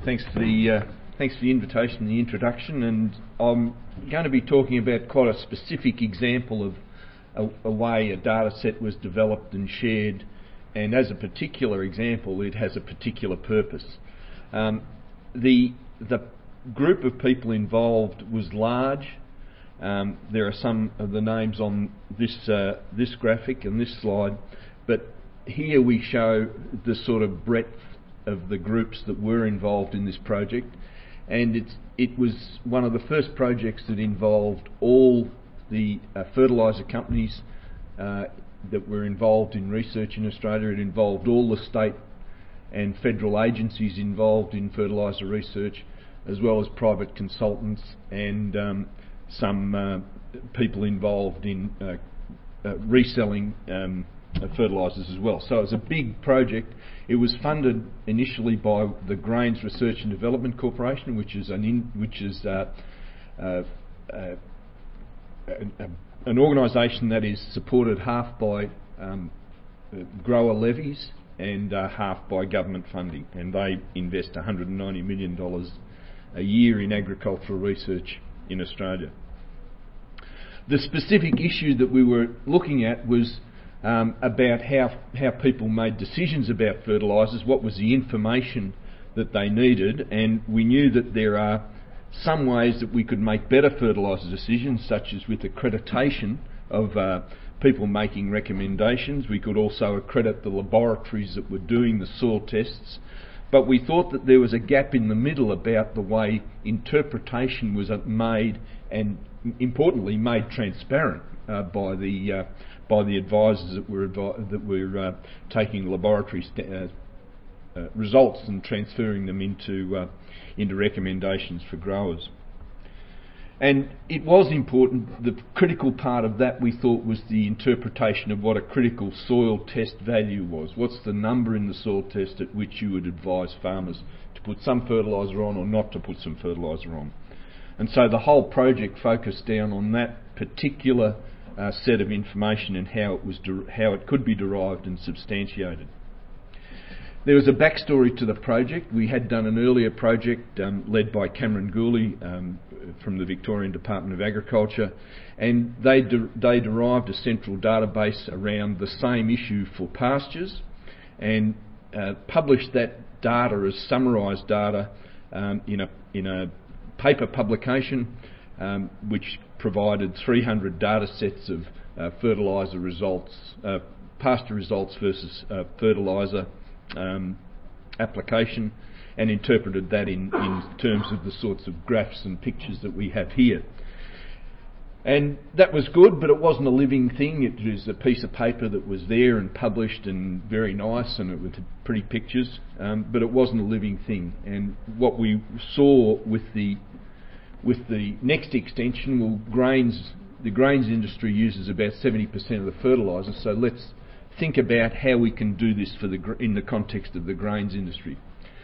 Thanks for the invitation and the introduction, and I'm going to be talking about quite a specific example of a way a data set was developed and shared, and as a particular example it has a particular purpose. The group of people involved was large. There are some of the names on this graphic and this slide, but here we show the sort of breadth of the groups that were involved in this project, and it was one of the first projects that involved all the fertiliser companies that were involved in research in Australia. It involved all the state and federal agencies involved in fertiliser research, as well as private consultants and some people involved in reselling fertilisers as well. So it was a big project. It was funded initially by the Grains Research and Development Corporation, which is an organisation that is supported half by grower levies and half by government funding, and they invest $190 million a year in agricultural research in Australia. The specific issue that we were looking at was about how people made decisions about fertilisers, what was the information that they needed, and we knew that there are some ways that we could make better fertiliser decisions, such as with accreditation of people making recommendations. We could also accredit the laboratories that were doing the soil tests, but we thought that there was a gap in the middle about the way interpretation was made, and importantly made transparent by the advisors that were taking laboratory results and transferring them into recommendations for growers. And it was important. The critical part of that, we thought, was the interpretation of what a critical soil test value was. What's the number in the soil test at which you would advise farmers to put some fertiliser on or not to put some fertiliser on? And so the whole project focused down on that particular set of information and how it could be derived and substantiated. There was a backstory to the project. We had done an earlier project led by Cameron Gooley from the Victorian Department of Agriculture, and they derived a central database around the same issue for pastures and published that data as summarised data in a paper publication which provided 300 data sets of fertiliser results, pasture results versus fertiliser application, and interpreted that in terms of the sorts of graphs and pictures that we have here. And that was good, but it wasn't a living thing. It was a piece of paper that was there and published and very nice, and it was pretty pictures, but it wasn't a living thing. And what we saw with the next extension, the grains industry uses about 70% of the fertiliser, so let's think about how we can do this in the context of the grains industry.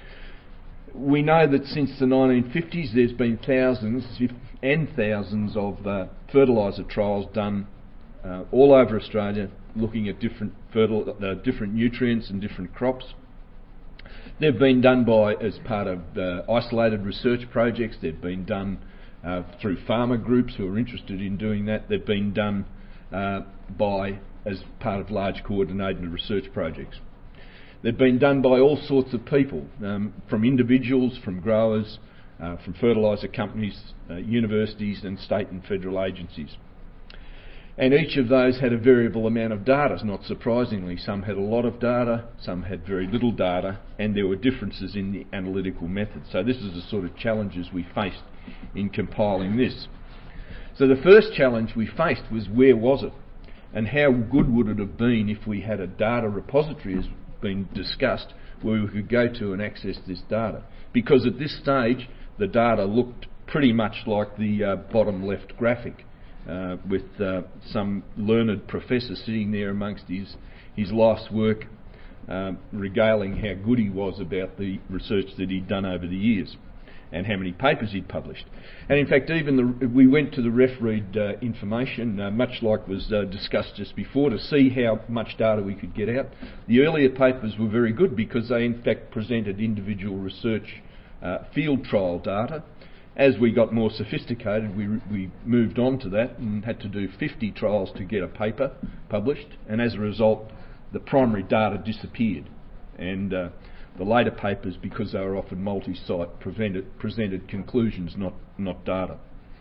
We know that since the 1950s there's been thousands and thousands of fertiliser trials done all over Australia, looking at different nutrients and different crops. They've been done as part of isolated research projects. They've been done through farmer groups who are interested in doing that. They've been done as part of large coordinated research projects. They've been done by all sorts of people, from individuals, from growers, from fertiliser companies, universities and state and federal agencies. And each of those had a variable amount of data, not surprisingly. Some had a lot of data, some had very little data, and there were differences in the analytical method. So this is the sort of challenges we faced in compiling this. So the first challenge we faced was, where was it? And how good would it have been if we had a data repository, as been discussed, where we could go to and access this data? Because at this stage the data looked pretty much like the bottom left graphic, with some learned professor sitting there amongst his life's work, regaling how good he was about the research that he'd done over the years and how many papers he'd published. And in fact, we went to the RefRead information, much like was discussed just before, to see how much data we could get out. The earlier papers were very good because they in fact presented individual research field trial data. As we got more sophisticated, we moved on to that and had to do 50 trials to get a paper published, and as a result the primary data disappeared, and the later papers, because they were often multi-site, presented conclusions, not data.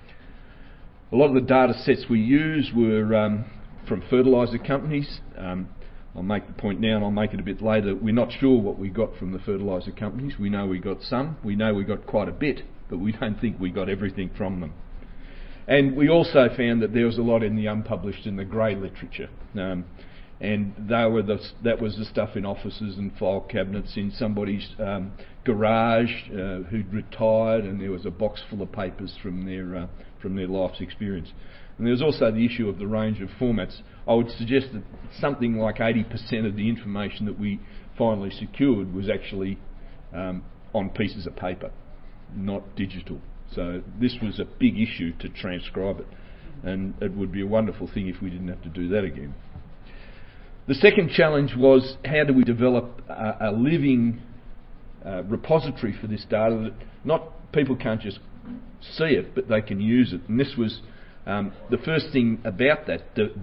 A lot of the data sets we used were from fertiliser companies. I'll make the point now and I'll make it a bit later. We're not sure what we got from the fertiliser companies. We know we got some. We know we got quite a bit, but we don't think we got everything from them. And we also found that there was a lot in the unpublished and the grey literature. And that was the stuff in offices and file cabinets in somebody's garage who'd retired, and there was a box full of papers from their life's experience. And there was also the issue of the range of formats. I would suggest that something like 80% of the information that we finally secured was actually on pieces of paper, not digital. So this was a big issue to transcribe it, and it would be a wonderful thing if we didn't have to do that again. The second challenge was, how do we develop a living repository for this data that people can't just see it, but they can use it. And this was the first thing about that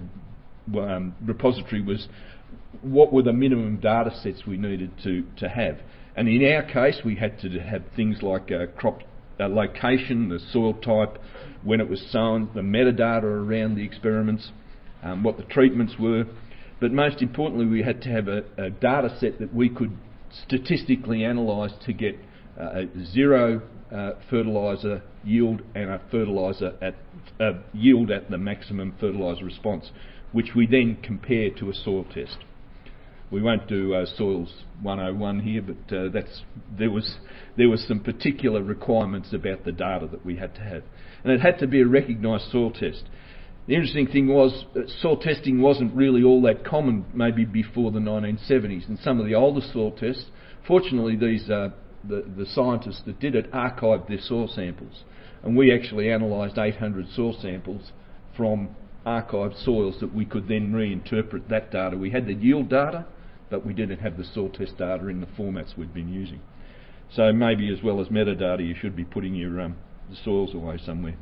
repository was, what were the minimum data sets we needed to have. And in our case, we had to have things like crop location, the soil type, when it was sown, the metadata around the experiments, what the treatments were. But most importantly, we had to have a data set that we could statistically analyse to get a zero fertiliser yield and a fertiliser yield at the maximum fertiliser response, which we then compare to a soil test. We won't do Soils 101 here, but there was some particular requirements about the data that we had to have, and it had to be a recognised soil test. The interesting thing was that soil testing wasn't really all that common maybe before the 1970s, and some of the older soil tests, fortunately these the scientists that did it archived their soil samples, and we actually analysed 800 soil samples from archived soils that we could then reinterpret that data. We had the yield data, but we didn't have the soil test data in the formats we'd been using. So maybe as well as metadata, you should be putting your the soils away somewhere.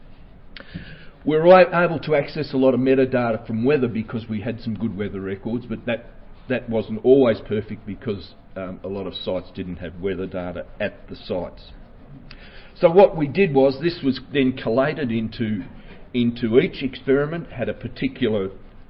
We were able to access a lot of metadata from weather because we had some good weather records, but that wasn't always perfect because a lot of sites didn't have weather data at the sites. So what we did was, this was then collated into each experiment, had a particular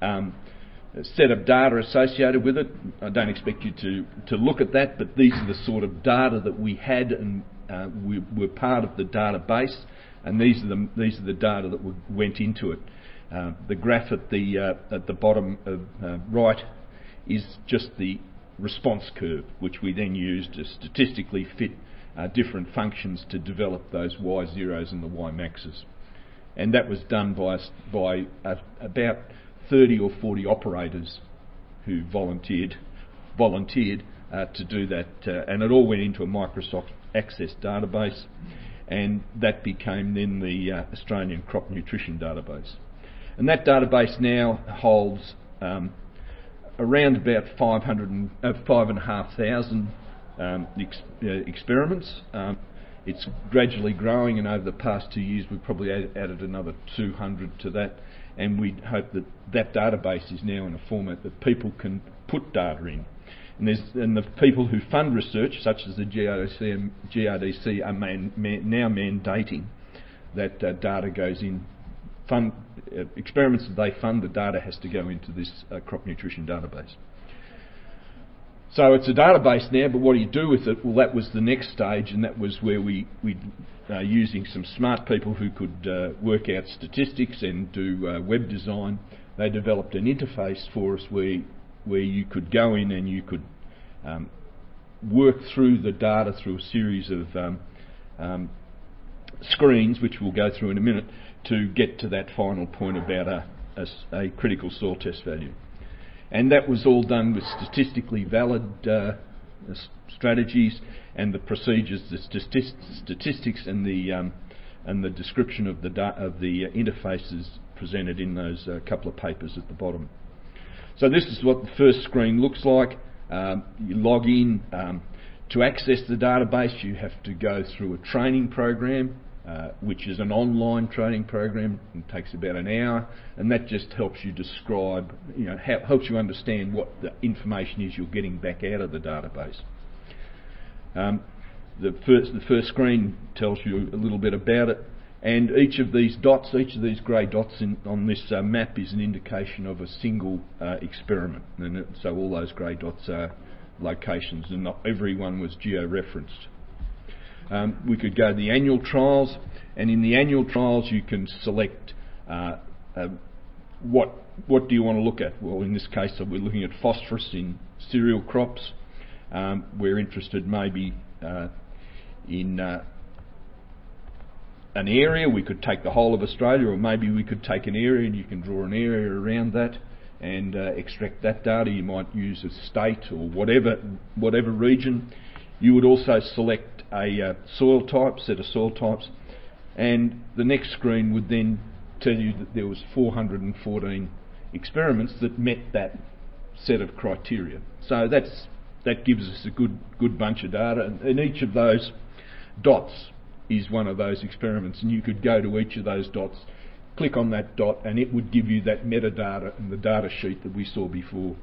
set of data associated with it. I don't expect you to look at that, but these are the sort of data that we had, and we were part of the database, and these are the data that went into it. The graph at the bottom right is just the response curve, which we then used to statistically fit different functions to develop those Y zeros and the Y maxes. And that was done by about 30 or 40 operators who volunteered to do that, and it all went into a Microsoft Access database, and that became then the Australian Crop Nutrition Database. And that database now holds around about 5,500 experiments. It's gradually growing, and over the past 2 years we've probably added another 200 to that, and we hope that database is now in a format that people can put data in. And the people who fund research, such as the GRDC, are now mandating that data goes in. Experiments that they fund, the data has to go into this crop nutrition database. So it's a database now, but what do you do with it? Well, that was the next stage, and that was where we using some smart people who could work out statistics and do web design. They developed an interface for us where you could go in and you could work through the data through a series of screens, which we'll go through in a minute, to get to that final point about a critical soil test value. And that was all done with statistically valid strategies, and the procedures, the statistics, and the description of the interfaces presented in those couple of papers at the bottom. So this is what the first screen looks like. You log in. To access the database, you have to go through a training program, which is an online training program. It takes about an hour, and that just helps you describe, helps you understand what the information is you're getting back out of the database. The first screen tells you a little bit about it, and each of these grey dots on this map is an indication of a single experiment, and so all those grey dots are locations, and not every one was geo-referenced. We could go to the annual trials, and in the annual trials you can select what do you want to look at. Well, in this case we're looking at phosphorus in cereal crops. We're interested maybe in an area. We could take the whole of Australia, or maybe we could take an area, and you can draw an area around that and extract that data. You might use a state or whatever region. You would also select a soil type, set of soil types, and the next screen would then tell you that there was 414 experiments that met that set of criteria. So that gives us a good bunch of data, and each of those dots is one of those experiments, and you could go to each of those dots, click on that dot, and it would give you that metadata and the data sheet that we saw before.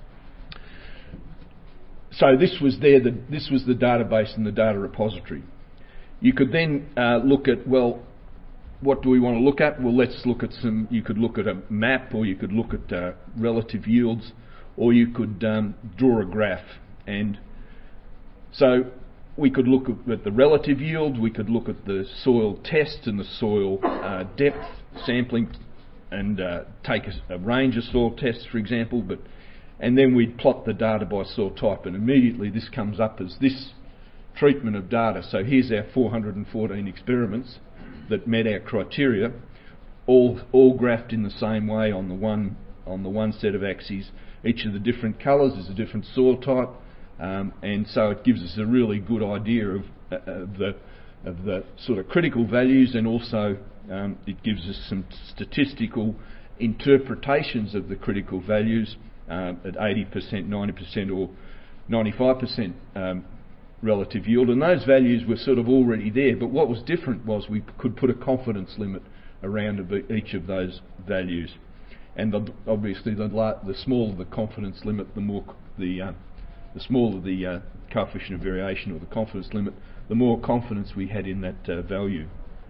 So this was the database and the data repository. You could then look at, well, what do we want to look at? Well, let's look at you could look at a map, or you could look at relative yields, or you could draw a graph. And so we could look at the relative yield, we could look at the soil test and the soil depth sampling, and take a range of soil tests, for example, and then we'd plot the data by soil type, and immediately this comes up as this treatment of data. So here's our 414 experiments that met our criteria, all graphed in the same way on the one set of axes. Each of the different colours is a different soil type, and so it gives us a really good idea of the sort of critical values, and also it gives us some statistical interpretations of the critical values at 80%, 90% or 95% relative yield. And those values were sort of already there, but what was different was we could put a confidence limit around each of those values. And obviously the smaller the confidence limit, the smaller the coefficient of variation, or the confidence limit, the more confidence we had in that value.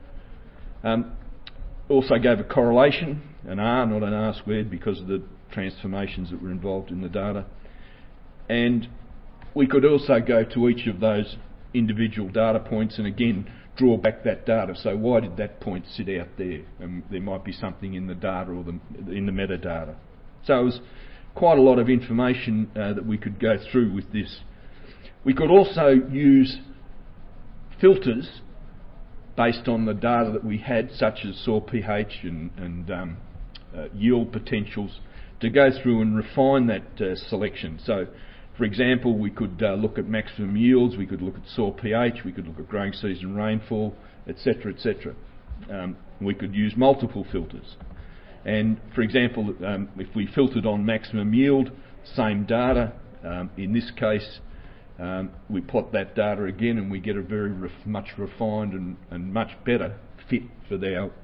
Also gave a correlation, an R, not an R squared, because of the transformations that were involved in the data. And we could also go to each of those individual data points and again draw back that data. So why did that point sit out there? There might be something in the data or in the metadata. So it was quite a lot of information that we could go through with this. We could also use filters based on the data that we had, such as soil pH and yield potentials, to go through and refine that selection. So, for example, we could look at maximum yields, we could look at soil pH, we could look at growing season rainfall, etc., etc. We could use multiple filters. And, for example, if we filtered on maximum yield, same data, in this case, we plot that data again, and we get a very much refined and much better fit for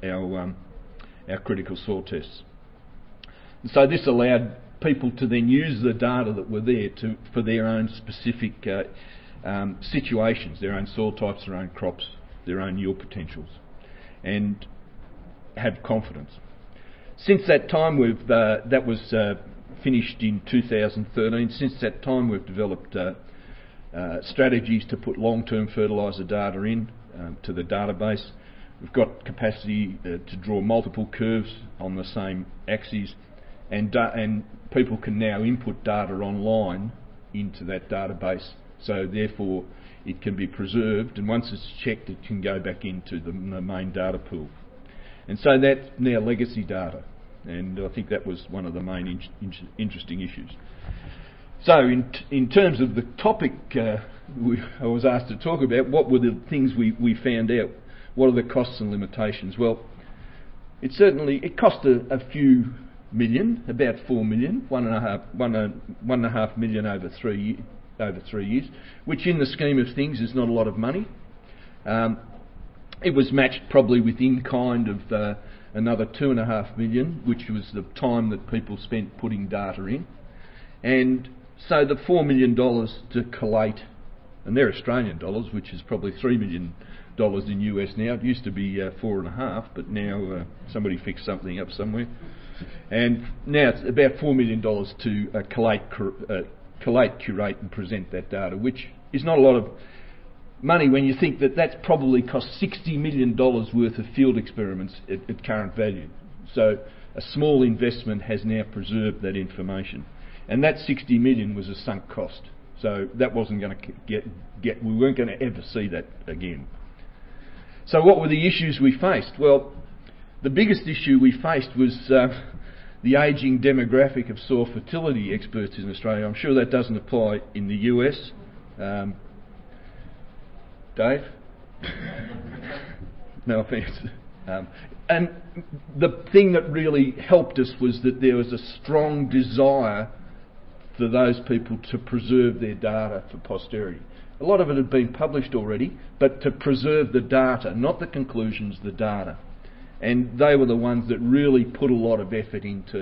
our critical soil tests. And so this allowed people to then use the data that were there for their own specific situations, their own soil types, their own crops, their own yield potentials, and have confidence. Since that time, that was finished in 2013. Since that time, we've developed strategies to put long-term fertiliser data in to the database. We've got capacity to draw multiple curves on the same axes, and people can now input data online into that database, so therefore it can be preserved, and once it's checked it can go back into the main data pool. And so that's now legacy data, and I think that was one of the main interesting issues. So in terms of the topic I was asked to talk about, what were the things we found out? What are the costs and limitations? Well, it cost a few million, about 4 million, one and a half million over over 3 years, which in the scheme of things is not a lot of money. It was matched probably with in-kind of another $2.5 million, which was the time that people spent putting data in. And so the $4 million to collate, and they're Australian dollars, which is probably $3 million in US now. It used to be 4.5, but now somebody fixed something up somewhere. And now it's about $4 million to collate, curate and present that data, which is not a lot of money when you think that that's probably cost $60 million worth of field experiments at current value. So a small investment has now preserved that information. And that 60 million was a sunk cost. So that wasn't going to we weren't going to ever see that again. So what were the issues we faced? Well, the biggest issue we faced was the ageing demographic of soil fertility experts in Australia. I'm sure that doesn't apply in the US. Dave? No offence. And the thing that really helped us was that there was a strong desire for those people to preserve their data for posterity. A lot of it had been published already, but to preserve the data, not the conclusions, the data. And they were the ones that really put a lot of effort into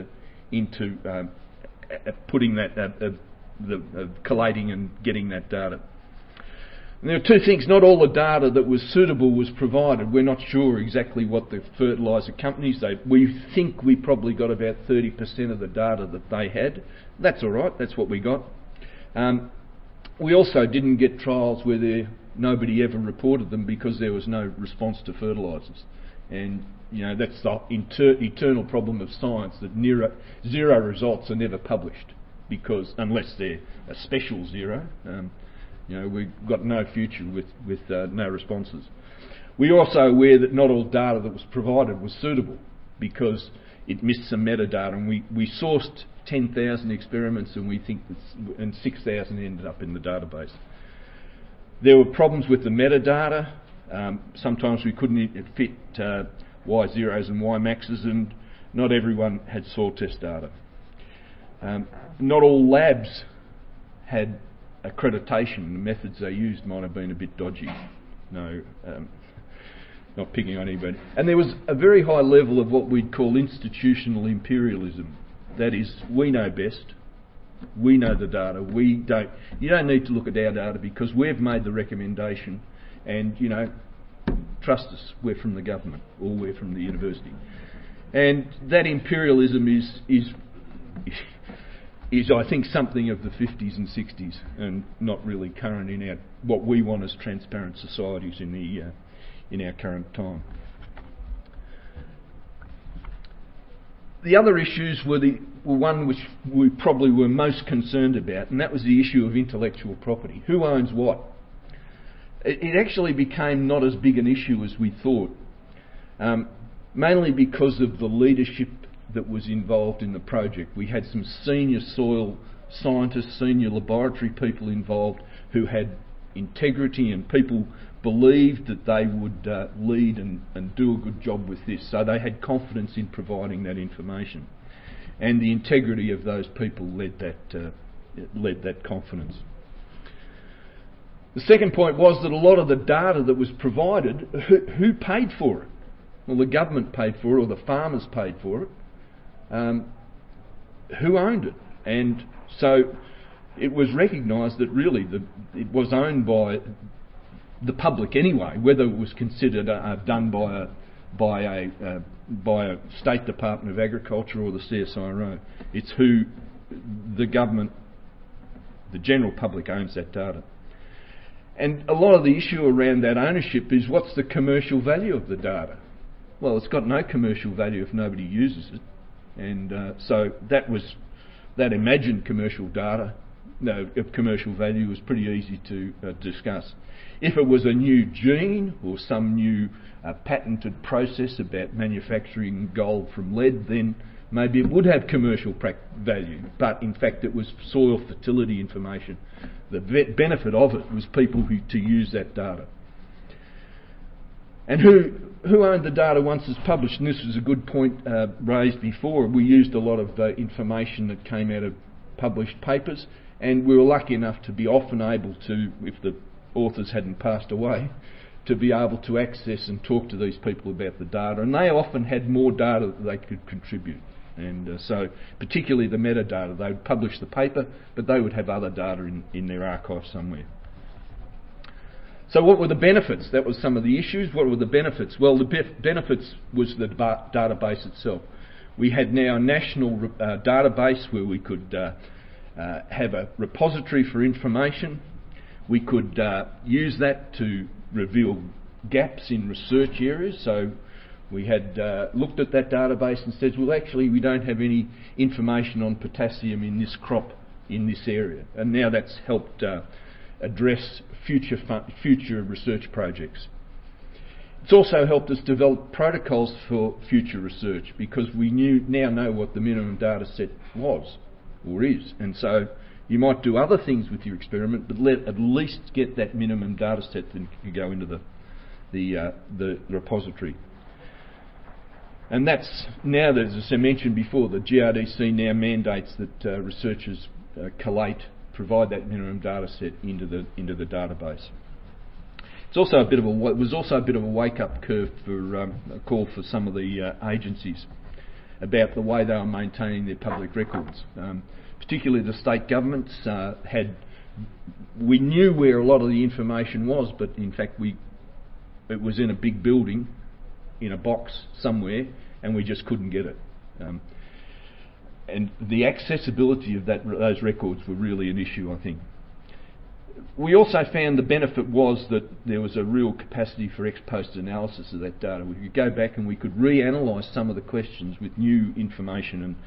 putting that, collating and getting that data. And there are two things. Not all the data that was suitable was provided. We're not sure exactly what the fertiliser companies, we think we probably got about 30% of the data that they had. That's all right, that's what we got. We also didn't get trials where nobody ever reported them because there was no response to fertilisers. And, that's the eternal problem of science, that zero results are never published, because unless they're a special zero, we've got no future with no responses. We're also aware that not all data that was provided was suitable because it missed some metadata, and we sourced 10,000 experiments and we think and 6,000 ended up in the database. There were problems with the metadata. Sometimes we couldn't fit Y zeros and Y maxes, and not everyone had soil test data. Not all labs had accreditation. The methods they used might have been a bit dodgy. No, not picking on anybody. And there was a very high level of what we'd call institutional imperialism. That is, we know best, we know the data, you don't need to look at our data because we've made the recommendation, and, trust us, we're from the government or we're from the university. And that imperialism is I think something of the 50s and 60s and not really current in what we want as transparent societies in our current time. The other issues were one which we probably were most concerned about, and that was the issue of intellectual property. Who owns what? It actually became not as big an issue as we thought, mainly because of the leadership that was involved in the project. We had some senior soil scientists, senior laboratory people involved who had integrity, and people believed that they would lead and do a good job with this. So they had confidence in providing that information. And the integrity of those people led that confidence. The second point was that a lot of the data that was provided, who paid for it? Well, the government paid for it, or the farmers paid for it. Who owned it? And so it was recognised that really it was owned by the public anyway, whether it was considered done by a State Department of Agriculture or the CSIRO. It's who the government, the general public, owns that data. And a lot of the issue around that ownership is, what's the commercial value of the data? Well, it's got no commercial value if nobody uses it. And so that imagined commercial data of commercial value was pretty easy to discuss. If it was a new gene or some new patented process about manufacturing gold from lead, then maybe it would have commercial value. But in fact, it was soil fertility information. The benefit of it was people to use that data. And who owned the data once it's published? And this was a good point raised before. We used a lot of information that came out of published papers, And we were lucky enough to be often able to, if the authors hadn't passed away, to be able to access and talk to these people about the data. And they often had more data that they could contribute. And so particularly the metadata, they would publish the paper, but they would have other data in their archive somewhere. So what were the benefits? That was some of the issues. What were the benefits? Well, the benefits was the database itself. We had now a national database where we could have a repository for information. We could use that to reveal gaps in research areas. So we had looked at that database and said, well, actually, we don't have any information on potassium in this crop in this area. And now that's helped address future research projects. It's also helped us develop protocols for future research, because we now know what the minimum data set was or is. And so you might do other things with your experiment, but at least get that minimum data set that can go into the repository. And that's now, as I mentioned before, the GRDC now mandates that researchers provide that minimum data set into the database. It was also a bit of a wake-up curve for a call for some of the agencies about the way they were maintaining their public records. Particularly the state governments we knew where a lot of the information was, but in fact it was in a big building, in a box somewhere, and we just couldn't get it. And the accessibility of those records were really an issue, I think. We also found the benefit was that there was a real capacity for ex-post analysis of that data. We could go back and we could reanalyse some of the questions with new information, and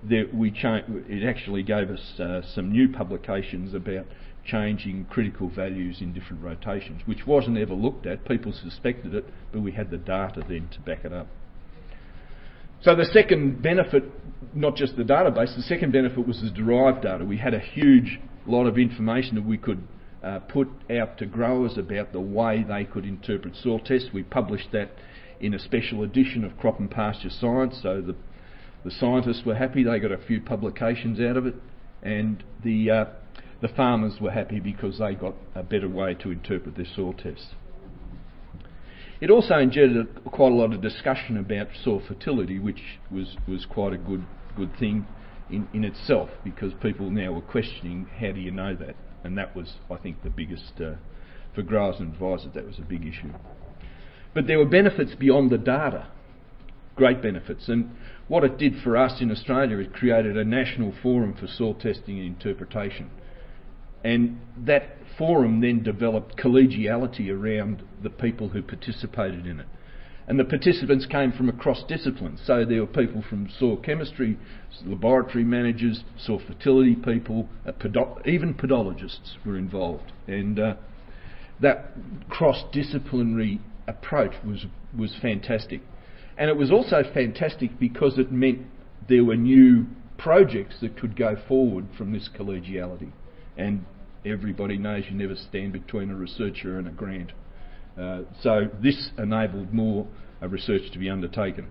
it actually gave us some new publications about changing critical values in different rotations, which wasn't ever looked at. People suspected it, but we had the data then to back it up. So the second benefit, not just the database, the second benefit was the derived data. We had a huge lot of information that we could put out to growers about the way they could interpret soil tests. We published that in a special edition of Crop and Pasture Science, so the scientists were happy. They got a few publications out of it, and the farmers were happy because they got a better way to interpret their soil tests. It also engendered quite a lot of discussion about soil fertility, which was quite a good thing in itself, because people now were questioning, how do you know that? And that was, I think, the biggest, for growers and advisors, that was a big issue. But there were benefits beyond the data, great benefits. And what it did for us in Australia, it created a national forum for soil testing and interpretation. And that forum then developed collegiality around the people who participated in it. And the participants came from across disciplines. So there were people from soil chemistry, laboratory managers, soil fertility people, even podologists were involved. And that cross-disciplinary approach was fantastic. And it was also fantastic because it meant there were new projects that could go forward from this collegiality. And everybody knows you never stand between a researcher and a grant. So this enabled more research to be undertaken.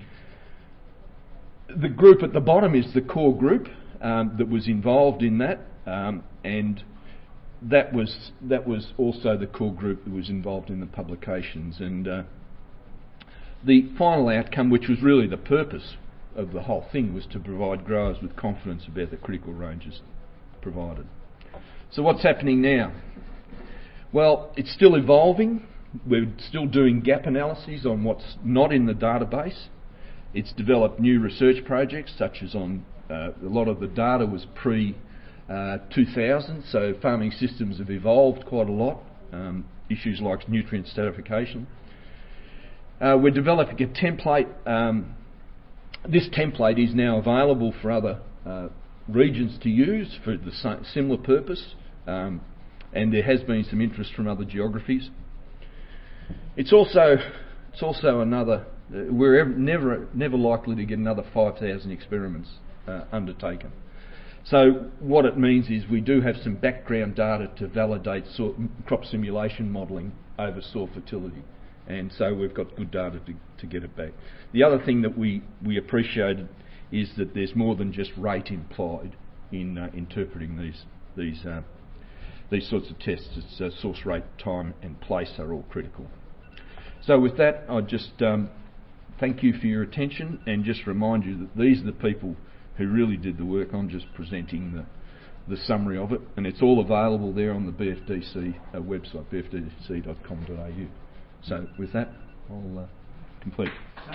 The group at the bottom is the core group that was involved in that, and that was also the core group that was involved in the publications. And the final outcome, which was really the purpose of the whole thing, was to provide growers with confidence about the critical ranges provided. So what's happening now? Well, it's still evolving. We're still doing gap analyses on what's not in the database. It's developed new research projects, such as on a lot of the data was pre-2000, so farming systems have evolved quite a lot. Issues like nutrient stratification. We're developing a template. This template is now available for other regions to use for the similar purpose, and there has been some interest from other geographies. It's also another. We're never likely to get another 5,000 experiments undertaken. So what it means is we do have some background data to validate crop simulation modelling over soil fertility, and so we've got good data to get it back. The other thing that we appreciated is that there's more than just rate implied in interpreting these sorts of tests. It's source rate, time and place are all critical. So with that, I'll just thank you for your attention and just remind you that these are the people who really did the work. I'm just presenting the summary of it, and it's all available there on the BFDC website, bfdc.com.au. So with that, I'll complete.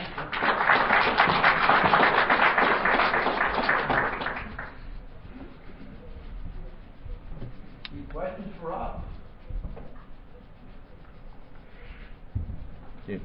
Any questions for Rob? Yeah.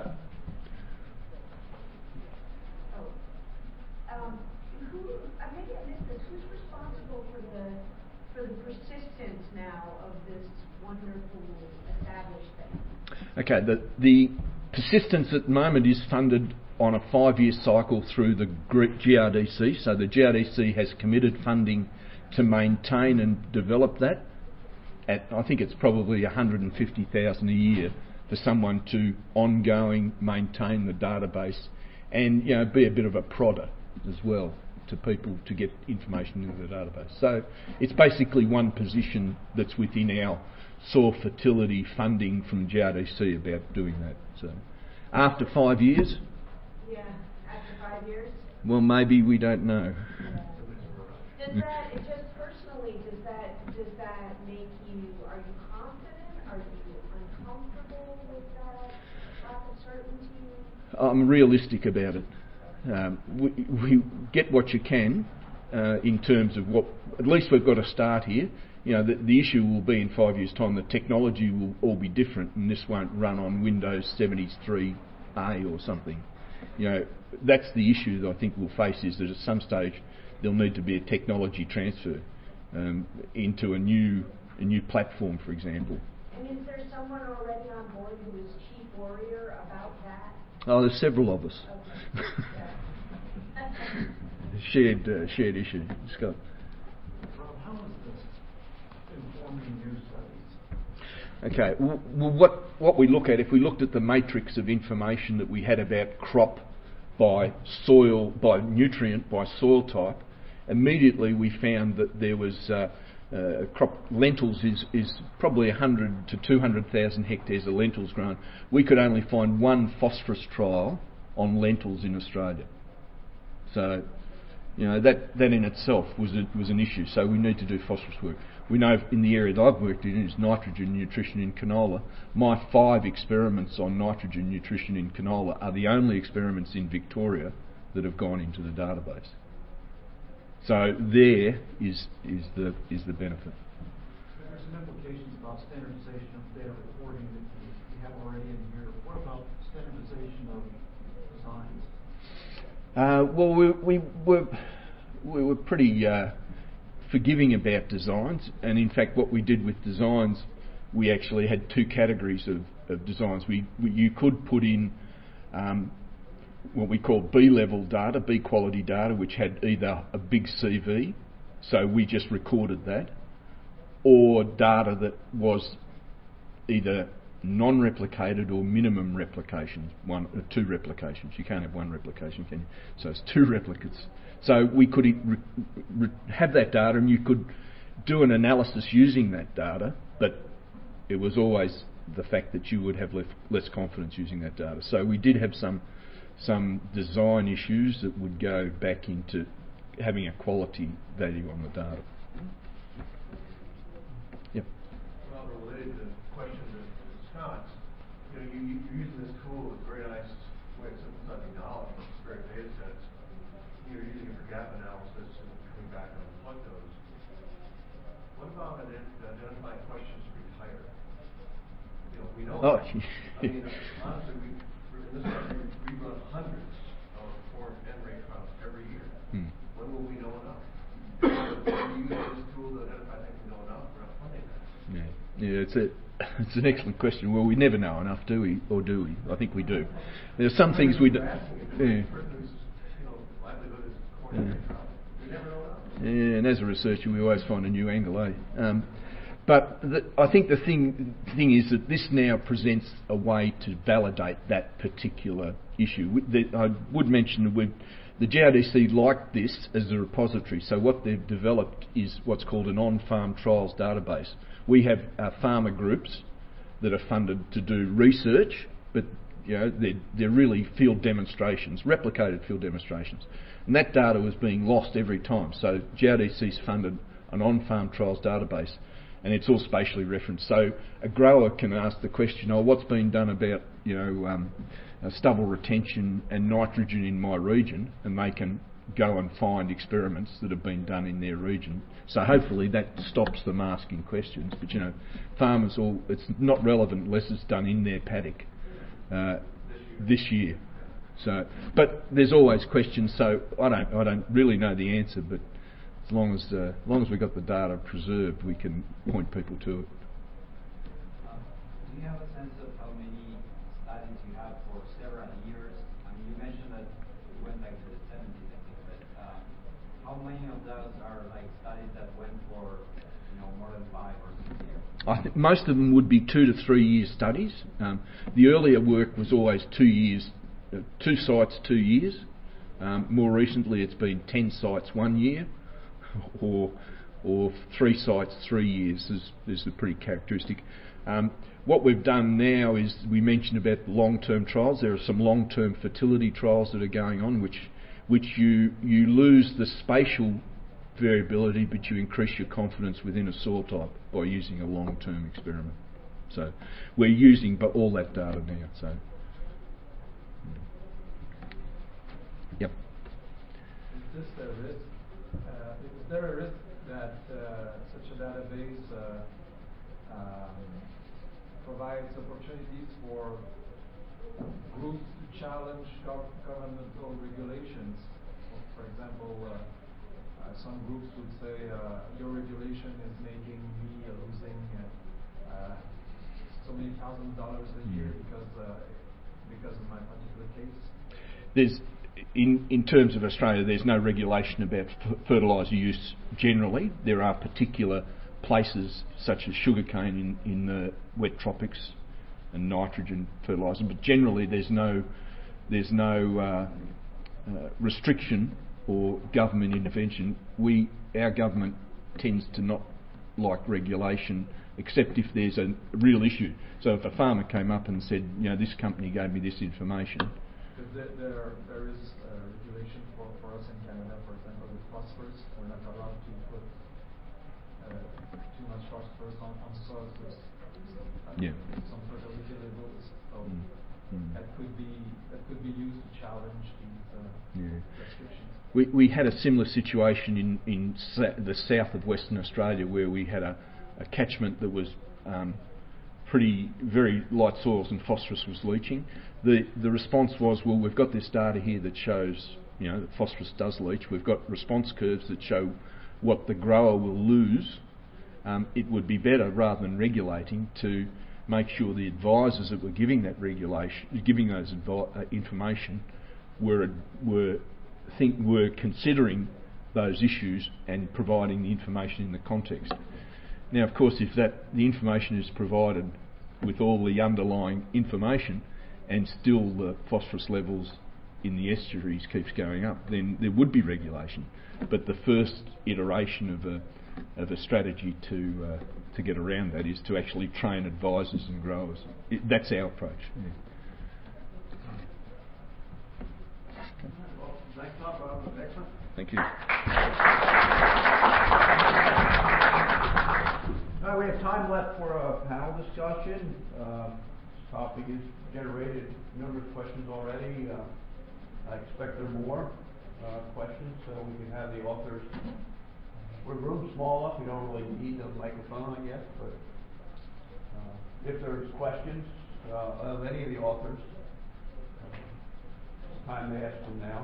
Maybe I missed this. Who's responsible for the persistence now of this wonderful established thing? Okay, the persistence at the moment is funded on a 5-year cycle through the GRDC. So the GRDC has committed funding to maintain and develop that. I think it's probably $150,000 a year for someone to ongoing maintain the database and be a bit of a prodder as well to people to get information into the database. So it's basically one position that's within our soil fertility funding from GRDC about doing that. So after 5 years? Yeah, after 5 years? Well, maybe, we don't know. Yeah. Does that, just personally, does that make you, are you confident? Are you uncomfortable with that lack of certainty? I'm realistic about it. We get what you can in terms of what, at least we've got to start here. The issue will be in 5 years' time, the technology will all be different and this won't run on Windows 73A or something. That's the issue that I think we'll face, is that at some stage there'll need to be a technology transfer into a new platform, for example. And is there someone already on board who is chief warrior about that? Oh, there's several of us. Okay. shared issue. Scott. Rob, how is this informing new studies? Okay. Well, what we look at, if we looked at the matrix of information that we had about crop by soil, by nutrient, by soil type, immediately we found that there was crop lentils is probably 100 to 200,000 hectares of lentils grown. We could only find one phosphorus trial on lentils in Australia. So, that in itself was an issue. So we need to do phosphorus work. We know in the area that I've worked in is nitrogen nutrition in canola. My 5 experiments on nitrogen nutrition in canola are the only experiments in Victoria that have gone into the database. So there is the benefit. There's some implications about standardization of data reporting that we have already in here. What about standardization of designs? Well, we were pretty forgiving about designs, and in fact what we did with designs, we actually had 2 categories of designs. You could put in what we call B-level data, B quality data, which had either a big CV, so we just recorded that, or data that was either non-replicated or minimum replications, 1 or 2 replications. You can't have 1 replication, can you? So it's 2 replicates. So we could have that data, and you could do an analysis using that data, but it was always the fact that you would have less confidence using that data. So we did have some design issues that would go back into having a quality value on the data. Yep. Well, related to the question to Scott's, you're using this tool. It's a very nice way of synthesizing knowledge. It's great data sets. You're using it for gap analysis and coming back on plug those. What about identifying questions to retire? We know. Oh. Honestly, in this country, we run hundreds of corn and rain trials every year. When will we know enough? Do you use this tool to identify things we know enough? We're not funding that. Yeah, it's an excellent question. Well, we never know enough, do we? Or do we? I think we do. There are some things we do. Livelihood is corn and rain trials. We never know enough. Yeah, and as a researcher, we always find a new angle, eh? But I think the thing is that this now presents a way to validate that particular issue. I would mention that the GRDC liked this as a repository, so what they've developed is what's called an on-farm trials database. We have farmer groups that are funded to do research, but they're really field demonstrations, replicated field demonstrations. And that data was being lost every time. So GRDC's funded an on-farm trials database, and it's all spatially referenced. So a grower can ask the question, what's been done about stubble retention and nitrogen in my region, and they can go and find experiments that have been done in their region. So hopefully that stops them asking questions. But farmers it's not relevant unless it's done in their paddock this year. So, but there's always questions. So I don't really know the answer, but as long as we've got the data preserved, we can point people to it. Do you have a sense of how many studies you have for several years? I mean, you mentioned that it went back to the 70s, I think, but how many of those are like studies that went for more than 5 or 6 years? I think most of them would be 2 to 3 year studies. The earlier work was always 2 years, 2 sites, 2 years. More recently, it's been 10 sites 1 year, or 3 sites 3 years is a pretty characteristic. What we've done now is we mentioned about the long-term trials. There are some long-term fertility trials that are going on, which you lose the spatial variability, but you increase your confidence within a soil type by using a long-term experiment. So we're using all that data now. So, yep. Is there a risk that such a database provides opportunities for groups to challenge governmental regulations? For example, some groups would say your regulation is making me losing so many $1,000s a year because of my particular case. In terms of Australia, there's no regulation about fertiliser use generally. There are particular places such as sugarcane in the wet tropics and nitrogen fertiliser, but generally there's no restriction or government intervention. Our government tends to not like regulation, except if there's a real issue. So if a farmer came up and said, this company gave me this information. Because there is regulation for us in Canada, for example, with phosphorus. We're not allowed to put too much phosphorus on soil. Some fertility levels. So that could be used to challenge these restrictions. We had a similar situation in the south of Western Australia, where we had a catchment that was very light soils and phosphorus was leaching. The response was, well, we've got this data here that shows that phosphorus does leach. We've got response curves that show what the grower will lose. It would be better, rather than regulating, to make sure the advisors that were giving that regulation, giving those information, were considering those issues and providing the information in the context. Now, of course, if the information is provided with all the underlying information, and still the phosphorus levels in the estuaries keeps going up, then there would be regulation. But the first iteration of a strategy to get around that is to actually train advisors and growers. That's our approach. Yeah. Well, thanks a lot, Bob. Excellent. Thank you. We have time left for a panel discussion. This topic has generated a number of questions already. I expect there are more questions, so we can have the authors. We're room small enough, we don't really need a microphone, I guess, but if there's questions of any of the authors, it's time to ask them now.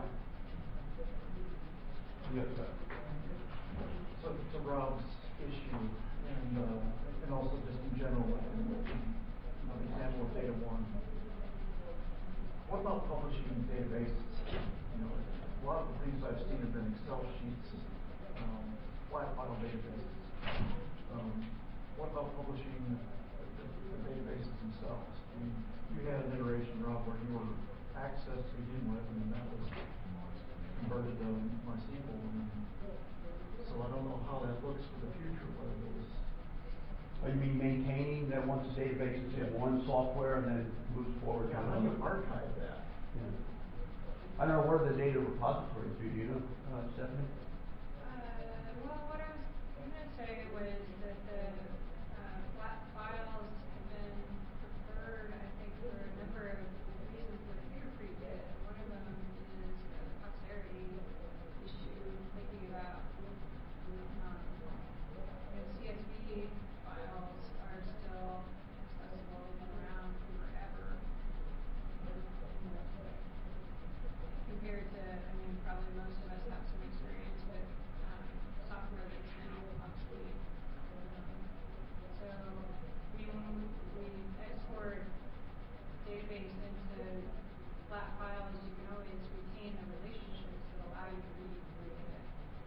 Yes, sir. So to Rob's issue, and also just in general, an example of Data One. What about publishing databases? A lot of the things I've seen have been Excel sheets, flat file databases. What about publishing the databases themselves? I mean, you had an iteration, Rob, where you were access to begin with, and that was converted to MySQL. And so I don't know how that looks for the future, whether it was. Oh, you mean maintaining that once the database is in one software and then moves forward to How do you another? archive that? Yeah. I don't know where the data repositories do you know, Stephanie? Well, what I was going to say was that the flat files have been preferred, I think, for a number of reasons that appear pretty good. One of them is the posterity issue, thinking about CSV files are still accessible, been around forever. Compared to, I mean, probably most of us have some experience with software that's now obsolete. So we export database into flat files. You can always retain the relationships that allow you to read through it.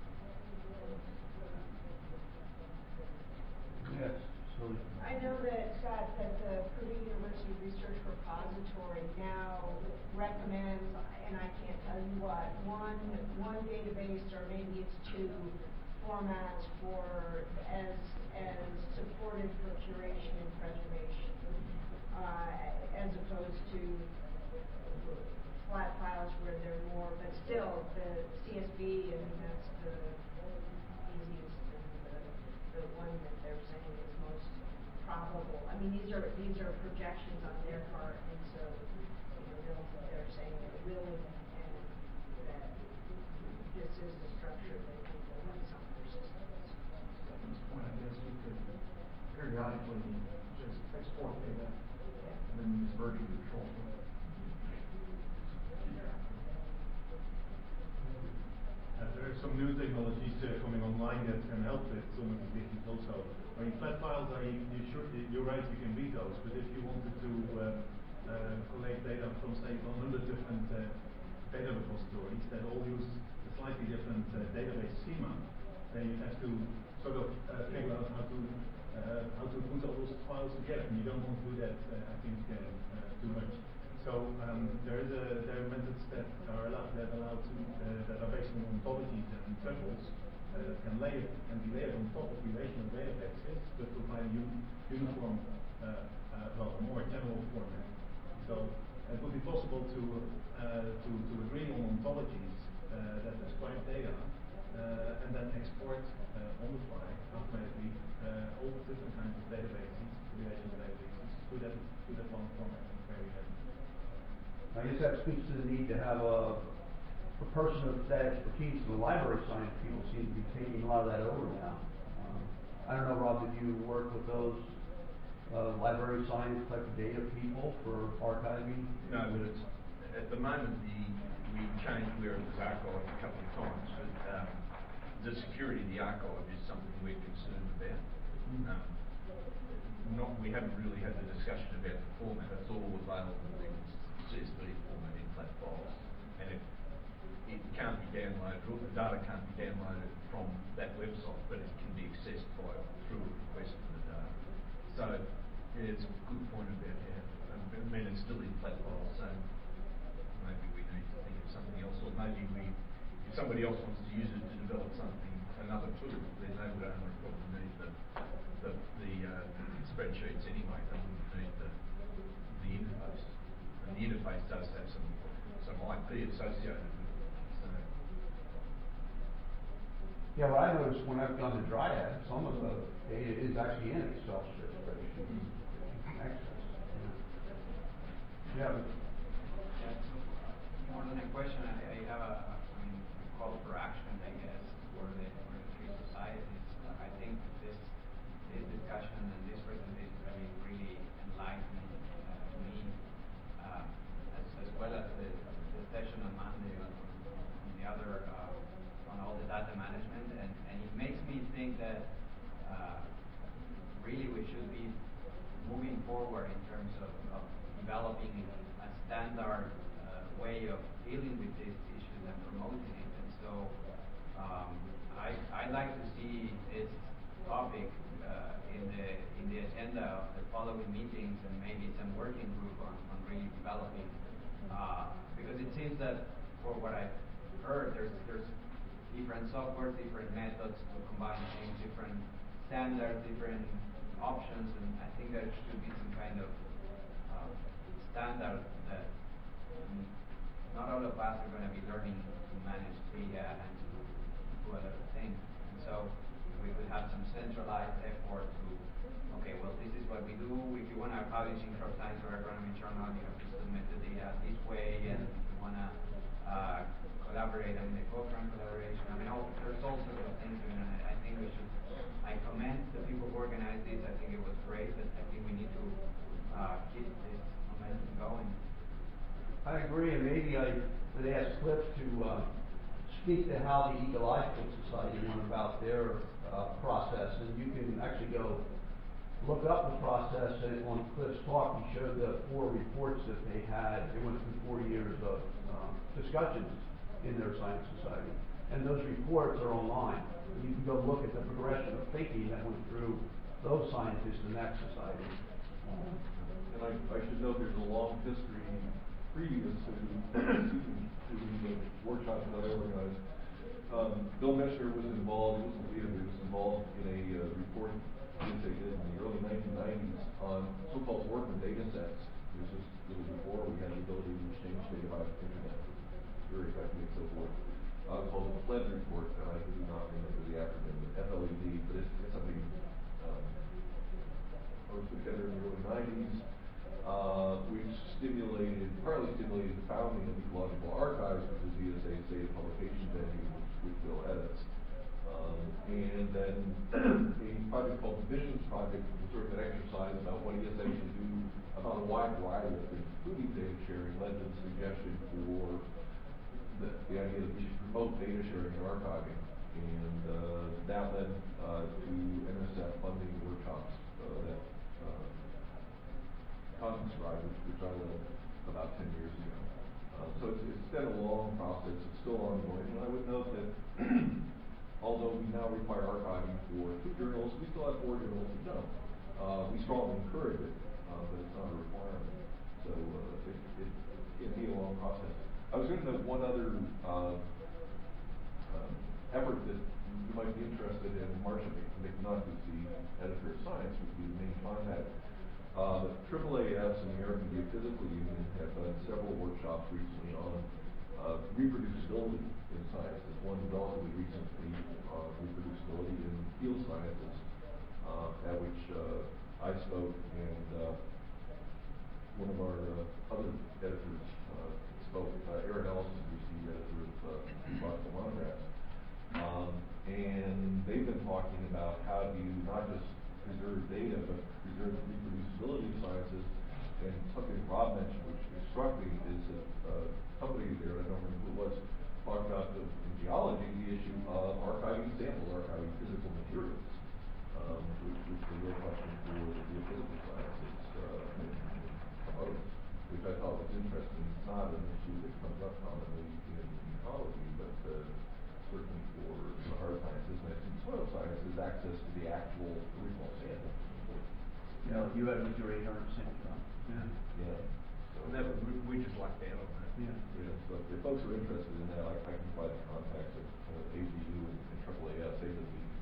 Yes, so. I know that, Scott, that the Purdue University Research Repository now recommends, and I can't tell you what, one database, or maybe it's two formats for as supported for curation and preservation, as opposed to flat files where they're more, but still the CSV, I mean, that's the easiest and the one that they're saying is most probable. I mean, these are projections on their part, and so they're saying they're willing and that this is the structure that they will have some persistence. At this point, I guess you could periodically just export data and then use version control. There are some new technologies coming online that can help with some of the business also. I mean, flat files are, you're right, you can read those, but if you wanted to collect data from, say, 100 different data repositories that all use a slightly different database schema, then you have to sort of figure out how to put all those files together, and you don't want to do that, I think, too much. So there are methods that are based on ontologies and tuples can be layered on top of relational databases, but provide uniform, more general format. So it would be possible to agree on ontologies that describe data and then export on the fly automatically all different kinds of databases, relational databases, to that one format and query them. I guess that speaks to the need to have a person of that expertise. The library science people seem to be taking a lot of that over now. I don't know, Rob, did you work with those library science type of data people for archiving? No, but it's, at the moment we changed where it was archived a couple of times, but the security of the archive is something we're concerned about. We haven't really had the discussion about the format. It's all available in CSV format in flat files, and it can't be downloaded, or the data can't be downloaded from that website, but it can be accessed through a request for the data. So yeah, it's a good point about that. I mean, it's still in flat files, so maybe we need to think of something else, or maybe if somebody else wants to use it to develop something, another tool, then they would only probably need the spreadsheets anyway. They wouldn't need the interface. And the interface does have some IP associated with it. So. Yeah, what I noticed when I've done the Dryad, some of the data is actually in Excel spreadsheets that you can access. Yeah. More than a question, I have a call for action, I guess, for the three societies. I think this discussion and this presentation really enlightened me, as well as the session on Monday on the other on all the data management, and it makes me think that really we should be moving forward in terms of developing a standard way of dealing with these issues and promoting it. And so I'd like to see this topic in the agenda of the following meetings, and maybe some working group on really developing, because it seems that for what I we've heard, there's different software, different methods to combine things, different standards, different options, and I think there should be some kind of standard that not all of us are going to be learning to manage data and to do a lot of things. And so we could have some centralized effort to, okay, well, this is what we do. If you want to publish in Crop Science or Agronomy Journal, you have to submit the data this way, and if you want to collaborate, I mean, the Cochrane collaboration, I mean, there's all sorts of things. I mean, I think we should, I commend the people who organized this. I think it was great, but I think we need to keep this momentum going. I agree, and maybe I would ask Cliff to speak to how the Ecological Society went about their process, and you can actually go look up the process. And on Cliff's talk, he showed the 4 reports that they had. They went through 4 years of discussions in their science society, and those reports are online. You can go look at the progression of thinking that went through those scientists in that society. And I should note there's a long history previous to the workshops that I organized. Bill Meshner was involved, he was the leader, he was involved in a report that they did in the early 1990s on so-called orphan data sets. This was before we had the ability to exchange data by the internet. Very effective and so forth. It's called the FLED report, and I do not remember the acronym, FLED, but it's something put together in the early 90s, which partly stimulated the founding of Ecological Archives, which is ESA's data publication venue, which Bill edits. And then a project called the Visions Project, which was sort of an exercise about what ESA should do about a wide variety of things, including data sharing, led to the suggestion for the idea that we should promote data sharing and archiving, and that led to NSF funding workshops that Tom described, which I led about 10 years ago. So it's been a long process. It's still ongoing, and I would note that although we now require archiving for 2 journals, we still have 4 journals that don't. We strongly encourage it, but it's not a requirement. So it can be a long process. I was going to note one other effort that you might be interested in. Marcia McNutt, who's the editor of Science, would be the main contact. The AAAS and the American Geophysical Union have done several workshops recently on reproducibility in science. There's one relatively recently on reproducibility in field sciences, at which I spoke, and one of our other editors spoke, Aaron Ellison, who's the editor of Ecological Monographs. And they've been talking about how do you not just preserve data, but preserve the reproducibility of sciences. And something Rob mentioned, which struck me, is that somebody there, I don't remember who it was, talked about in geology the issue of archiving samples, archiving physical materials, which is a real question for the geophysical sciences and others, which I thought was interesting. It's not an issue that comes up commonly in ecology, but certainly for the hard sciences and I think soil sciences, access to the actual original sample. You know, you had with your 800 sample. Yeah. So And that we just lucked out on that. Yeah. So if folks are interested in that, I can provide the contacts of AGU and AAAS. They would be.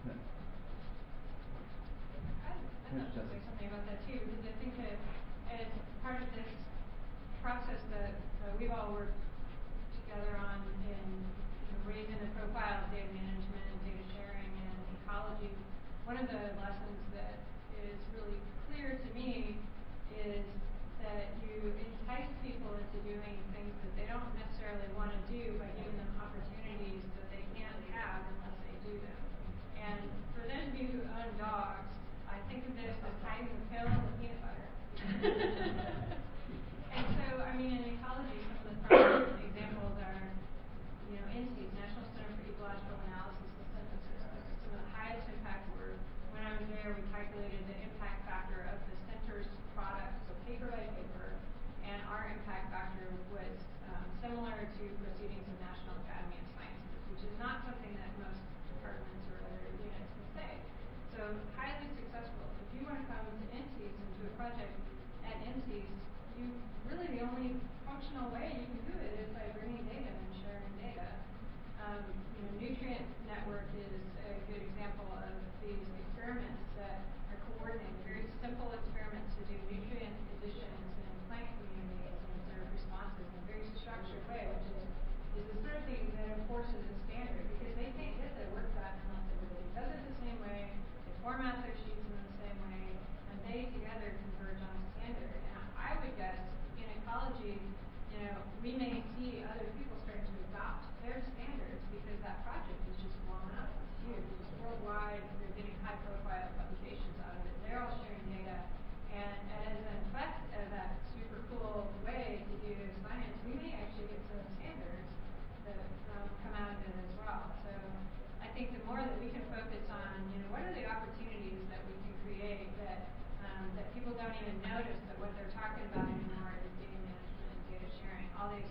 I'd love to say something about that too, because I think that as part of this process that we've all worked together on in raising the profile of data management, data sharing, and ecology, one of the lessons that is really clear to me is that you entice people into doing things that they don't necessarily want to do by giving them opportunities that they can't have unless they do them. And for those of you who own dogs, I think of this as hiding the pill in the peanut butter. And so, I mean, in ecology, some of the prime examples are, NCEAS, National Center for Ecological Analysis and Synthesis. Some of the highest impact work. When I was there, we calculated the impact factor of the center's products, so paper by paper, and our impact factor was similar to proceedings of National Academy of Sciences, which is not something that most departments or other units can say. So highly successful. If you want to come to NCEAS and do a project at NCEAS, the only functional way you can do it is by bringing data and sharing data.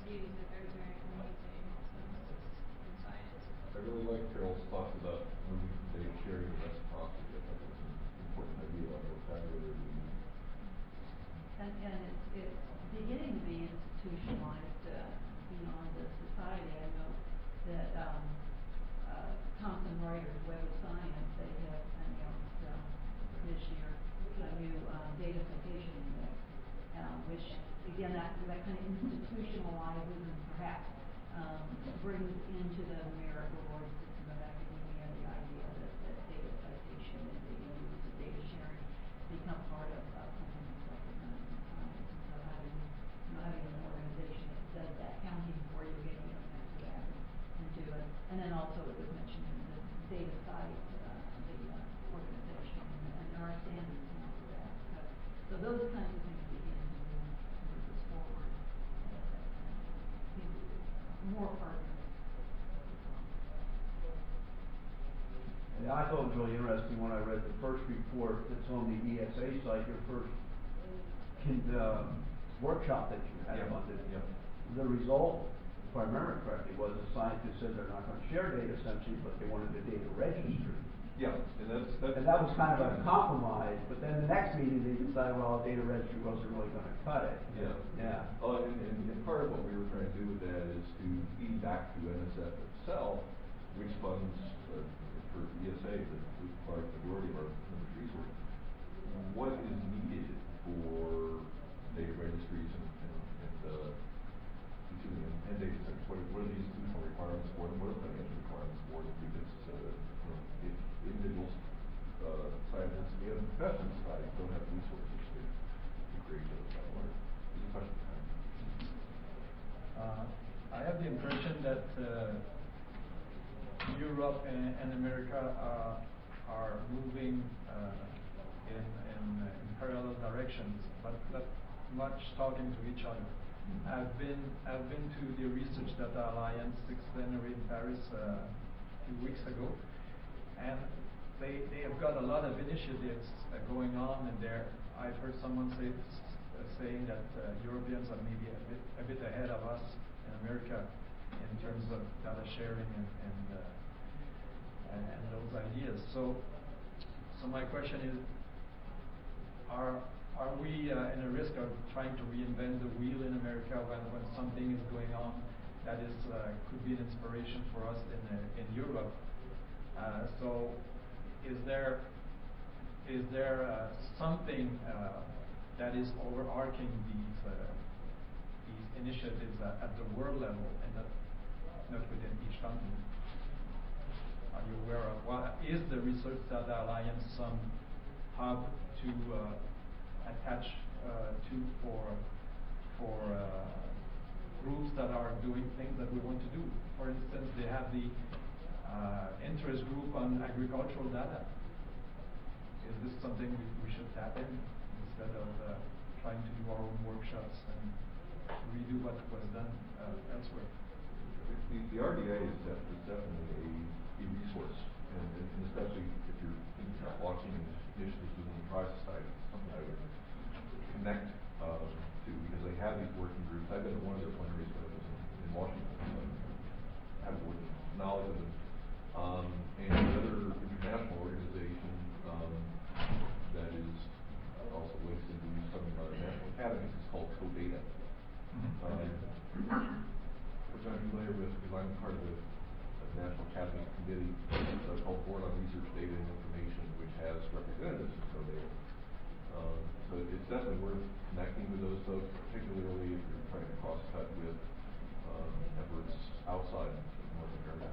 views that they're doing amazing synthesis in science. I really like Carol's thoughts about moving from data sharing to reciprocity. I think it's an important idea on the vocabulary we use. And it's beginning to be institutionalized beyond the society. I know that Thomson Reuters Web of Science, they have announced this year a new data citation index, which again that kind of institutionalizes and perhaps brings into the merit reward system of academia the idea that data citation and data use and data sharing become part of something that's recognized in science. And so having an organization that does that counting for you, getting you to that and do it. And then also it was mentioned in the data site, the organization, and there are standards now for that. So those kinds of things begin to move us forward. More partners. Yeah, I thought it was really interesting when I read the first report that's on the ESA site, your first workshop that you had on it. Yeah. The result, if I remember correctly, was the scientists said they're not going to share data essentially, but they wanted a data registry. Yeah, and And that was kind of a compromise, but then the next meeting they decided, well, a data registry wasn't really going to cut it. Yeah. Yeah. And part of what we were trying to do with that is to feed back to NSF itself, which funds for ESA, the large majority of our members' research, what is needed for data registries and data centers. What are the institutional requirements for them? What are the financial requirements for them? Because if individuals, scientists, and professional societies don't have the resources to create those kind of work. There's a question behind it. I have the impression that Europe and America are moving in parallel directions, but not much talking to each other. I've been to the Research Data Alliance 6th plenary in Paris a few weeks ago, and they have got a lot of initiatives going on, and I've heard someone saying that Europeans are maybe a bit ahead of us in America in terms of data sharing and those ideas. So my question is, are we in a risk of trying to reinvent the wheel in America when something is going on that is could be an inspiration for us in Europe? So is there something that is overarching these initiatives at the world level and not within each continent? Are you aware of what is the Research Data Alliance some hub to attach to for groups that are doing things that we want to do? For instance, they have the interest group on agricultural data. Is this something we should tap in instead of trying to do our own workshops and redo what was done elsewhere? The RDA is definitely a resource, and especially if you're thinking about launching initiatives within the Tri-Society, it's something I would connect to, because they have these working groups. I've been to one of their plenaries when it was in Washington, so I have working knowledge of it. And another international organization that is also links into some of our national academies is called CODATA. Which I'm familiar with because I'm part of the National Academy Committee called Board on Research Data and Information, which has representatives from CODATA. So it's definitely worth connecting with those folks, particularly if you're trying to cross-cut with efforts outside of North America.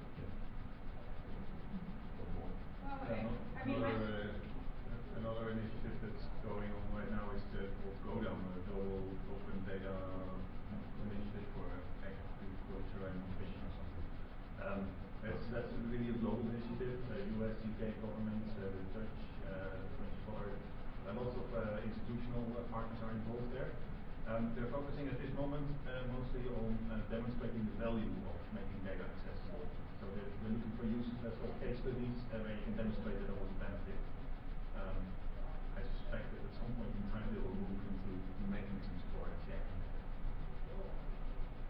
Another initiative that's going on right now is called GODAM, the Global Open Data Initiative for Agriculture and Nutrition or something. That's really a global initiative. US, UK governments, the Dutch, French Board, lots of institutional partners are involved there. They're focusing at this moment mostly on demonstrating the value of making data accessible. So they're looking for use of case studies where you can demonstrate that it was a benefit. I suspect that at some point in time they will move into mechanisms for sharing.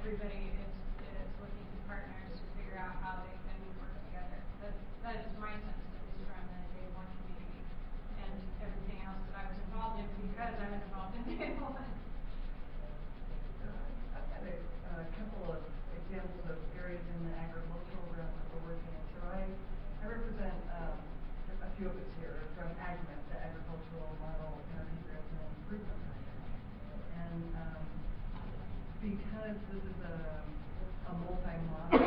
everybody is looking to partners to figure out how they can work together. That is my sense, at least from the Data One community and everything else that I was involved in because I was involved in Data One. I've got a couple of examples of areas in the agricultural realm that we're working in. So I represent a few of us here from AgMet, the Agricultural Model Energy Growth and Improvement Project. And because this is a multi-model,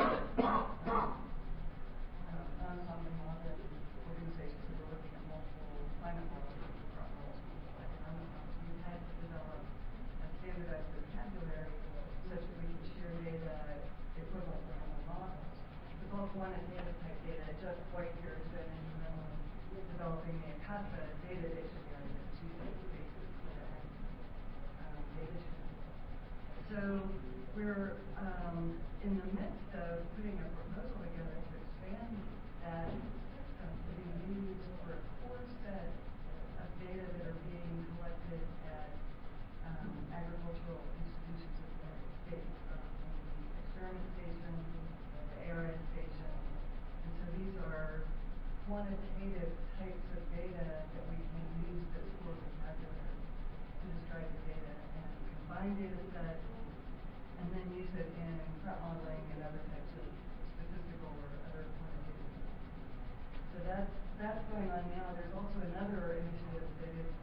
ensemble model organization, so we're looking at multiple climate models across multiple economic models, we've had to develop a standardized vocabulary such that we can share data equivalent to all models. The bulk quantitative type data, Jeff White here has been instrumental in developing the ACASA data dictionary that's used as the basis for the data sharing. So we're in the midst of putting a proposal together to expand that system to be used for a core set of data that are being collected at agricultural institutions in the United States, from the experiment station, the ARS station. And so these are quantitative types of data that we can use as core vocabulary to describe the data and combine data sets and then use it in crop modeling and other types of statistical or other quantitative methods. So that's going on now. There's also another initiative that is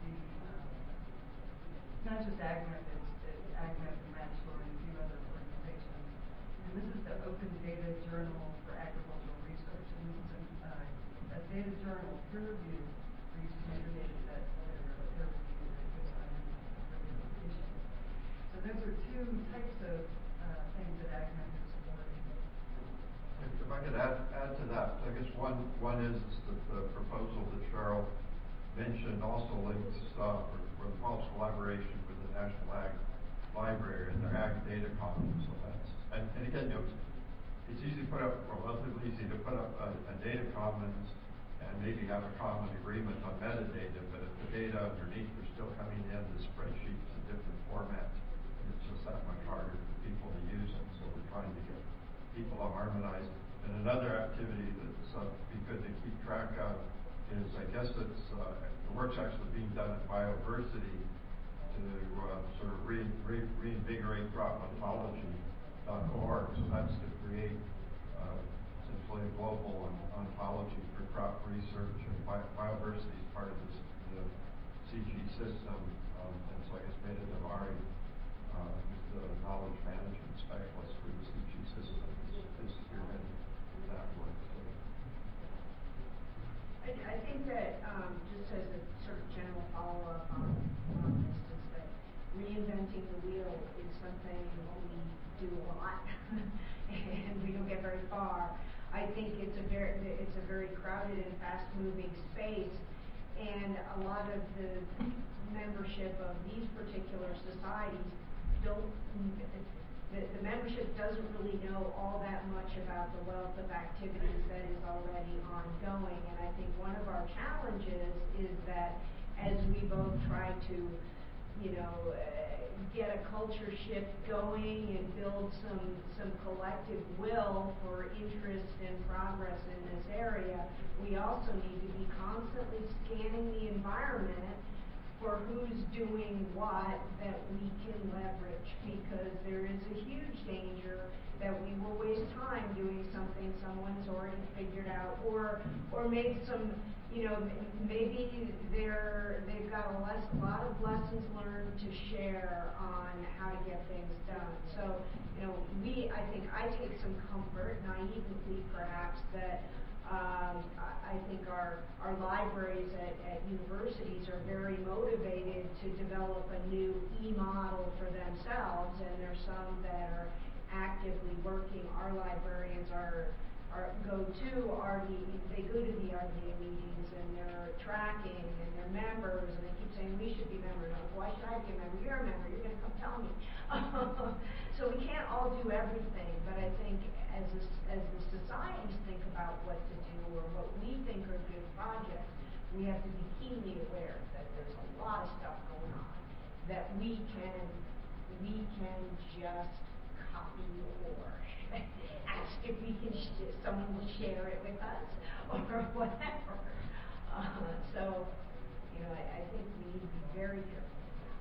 it's not just AgMet, it's AgMet and Matchstore and a few other organizations. And this is the Open Data Journal for Agricultural Research. And this is a data journal, peer review, for use to measure data sets that are peer reviewed and put on regular issues. So those are two types of things that AgMet is supporting. If I could add to that, I guess one is the proposal that Cheryl mentioned also links for the close collaboration with the National Ag Library and their Ag Data Commons. So that's and again, it's easy to put up, or relatively easy to put up a data commons and maybe have a common agreement on metadata, but if the data underneath are still coming in the spreadsheets in different formats, it's just that much harder for people to use them. So we're trying to get people to harmonize. And another activity that's be good to keep track of is, I guess it's the work's actually being done at Bioversity to sort of reinvigorate cropontology.org. So that's to create essentially a global ontology for crop research. And Bioversity is part of the CG system. And so I guess Meta Davari, who's the knowledge management specialist for the CG system, is spearheading that work. So. I think that just as a sort of general follow-up on this is that reinventing the wheel is something we do a lot and we don't get very far. I think it's a very crowded and fast-moving space, and a lot of the membership of these particular societies the membership doesn't really know all that much about the wealth of activities that is already ongoing. And I think one of our challenges is that as we both try to, get a culture shift going and build some collective will for interest and progress in this area, we also need to be constantly scanning the environment for who's doing what that we can leverage, because there is a huge danger that we will waste time doing something someone's already figured out or made some, maybe they've got a lot of lessons learned to share on how to get things done. So, I think I take some comfort, naively perhaps, that I think our libraries at universities are very motivated to develop a new e-model for themselves, and there's some that are actively working. Our librarians go to the RDA meetings, and they're tracking, and they're members, and they keep saying, we should be members. Why should I be a member? You're a member. You're going to come tell me. So we can't all do everything, but I think as the societies think about what to do or what we think are good projects, we have to be keenly aware that there's a lot of stuff going on that we can just copy someone will share it with us or whatever. So, you know, I think we need to be very careful.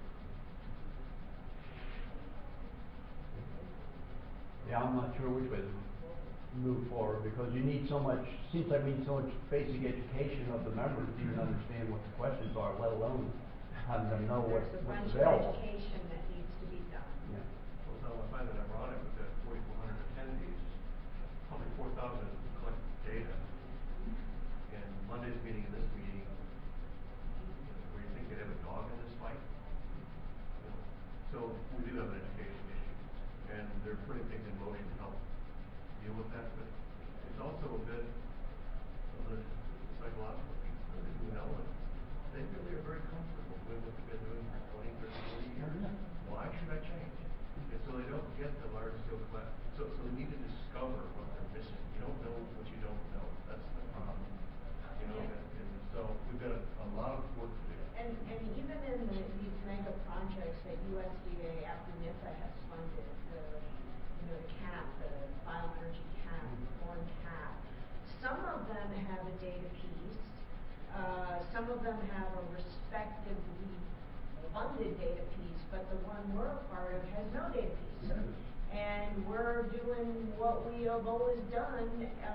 Yeah, I'm not sure which way to move forward, because you need so much, seems like we need so much basic education of the members to even understand what the questions are, let alone having them know what's available. There's a bunch of education that needs to be done. Yeah. Well, so I find it ironic with that 4,400 attendees, probably 4,000 collect data, and Monday's meeting and this meeting, where you think they'd have a dog in this fight? You know, so we do have an education issue, and they're putting things in motion to help deal with that, but it's also a bit of the psychological piece of it, you know, and they really are very comfortable doing what they've been doing for 20, 30, 40 years. Why should I change? And so they don't get the large scale class. So they need to discover what they're missing. You don't know what you don't know. That's the problem. You know, and so we've got a lot of work to do. And even in these mega projects that USDA after NIFA has funded, the CAP, the bioenergy CAP, corn CAP, some of them have a data piece. Some of them have a respectively funded data piece, but the one we're a part of has no data piece. And we're doing what we have always done.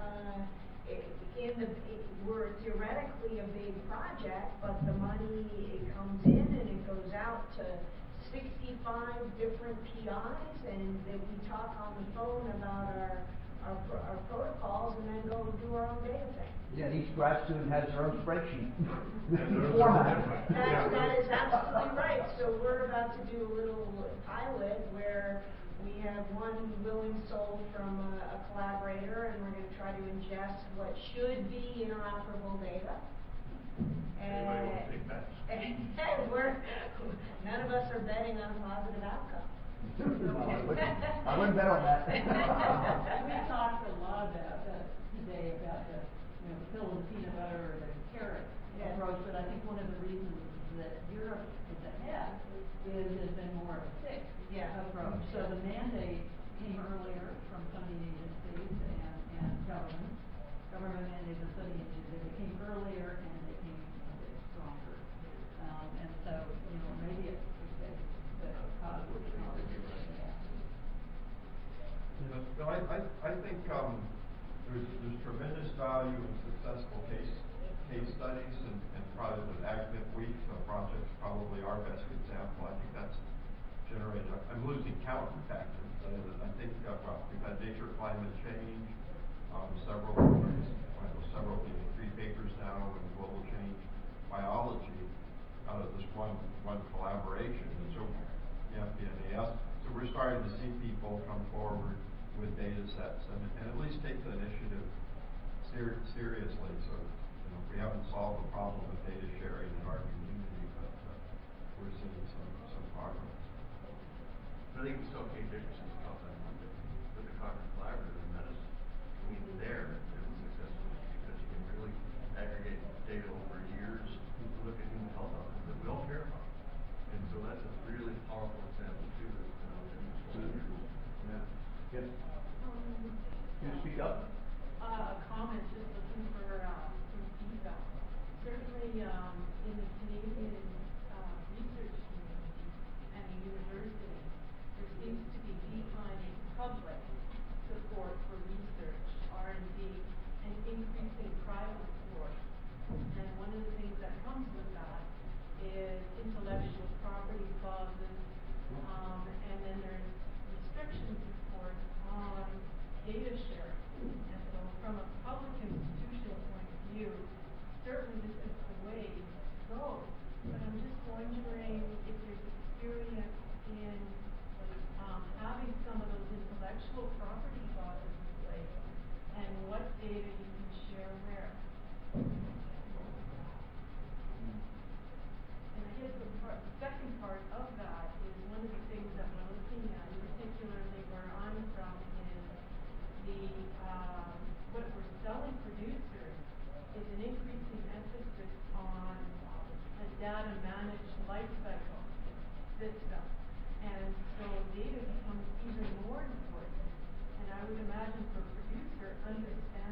We're theoretically a big project, but the money, it comes in and it goes out to 65 different PIs, and then we talk on the phone about our protocols, and then go do our own data thing. Yeah, and each grad student has their own spreadsheet. Format. That is absolutely right. So we're about to do a little pilot where we have one willing soul from a collaborator, and we're going to try to ingest what should be interoperable data. Anybody want to take bets? And none of us are betting on a positive outcome. I wouldn't bet on that. We talked a lot about that today, about the pill and the peanut butter or the carrot approach, but I think one of the reasons that Europe is ahead has been more of a stick approach. So the mandate came earlier from funding agencies and government mandated funding agencies. They came earlier and they came a bit stronger. And so, maybe it's the positive knowledge. So I think there's tremendous value in successful case studies, and probably the AgNet Week project's probably our best example. I think that's generated. I'm losing count, in fact. I think we've had nature, climate change, several 3 papers now in global change biology out of this one collaboration. And so, FPNAS. So we're starting to see people come forward with data sets and at least take the initiative seriously. So, we haven't solved the problem of data sharing in our community, but we're seeing some progress. I think we saw Kate Dickerson's talk on Monday with the Cochrane Collaborative in medicine. I mean, there it was successful because you can really aggregate data over years to look at human health outcomes that we all care about. And so that's a really powerful example too that's been out there for years. Yeah. Yes. Can you speak up? A comment, just looking for feedback. Certainly in the Canadian research community and the university, there seems to be declining public support for research, R&D, and increasing private support. And one of the things that comes with that is intellectual property clauses, and then there's restrictions, of course, on data sharing. And so from a public institutional point of view, certainly this is the way to go. But I'm just wondering if there's experience in having some of those intellectual property clauses in place, and what data you can share where. And I guess the second part of that is one of the things that we're looking at, particularly where I'm from, is the what we're selling producers is an increasing emphasis on a data managed life cycle system. And so data becomes even more important. And I would imagine for a producer, understanding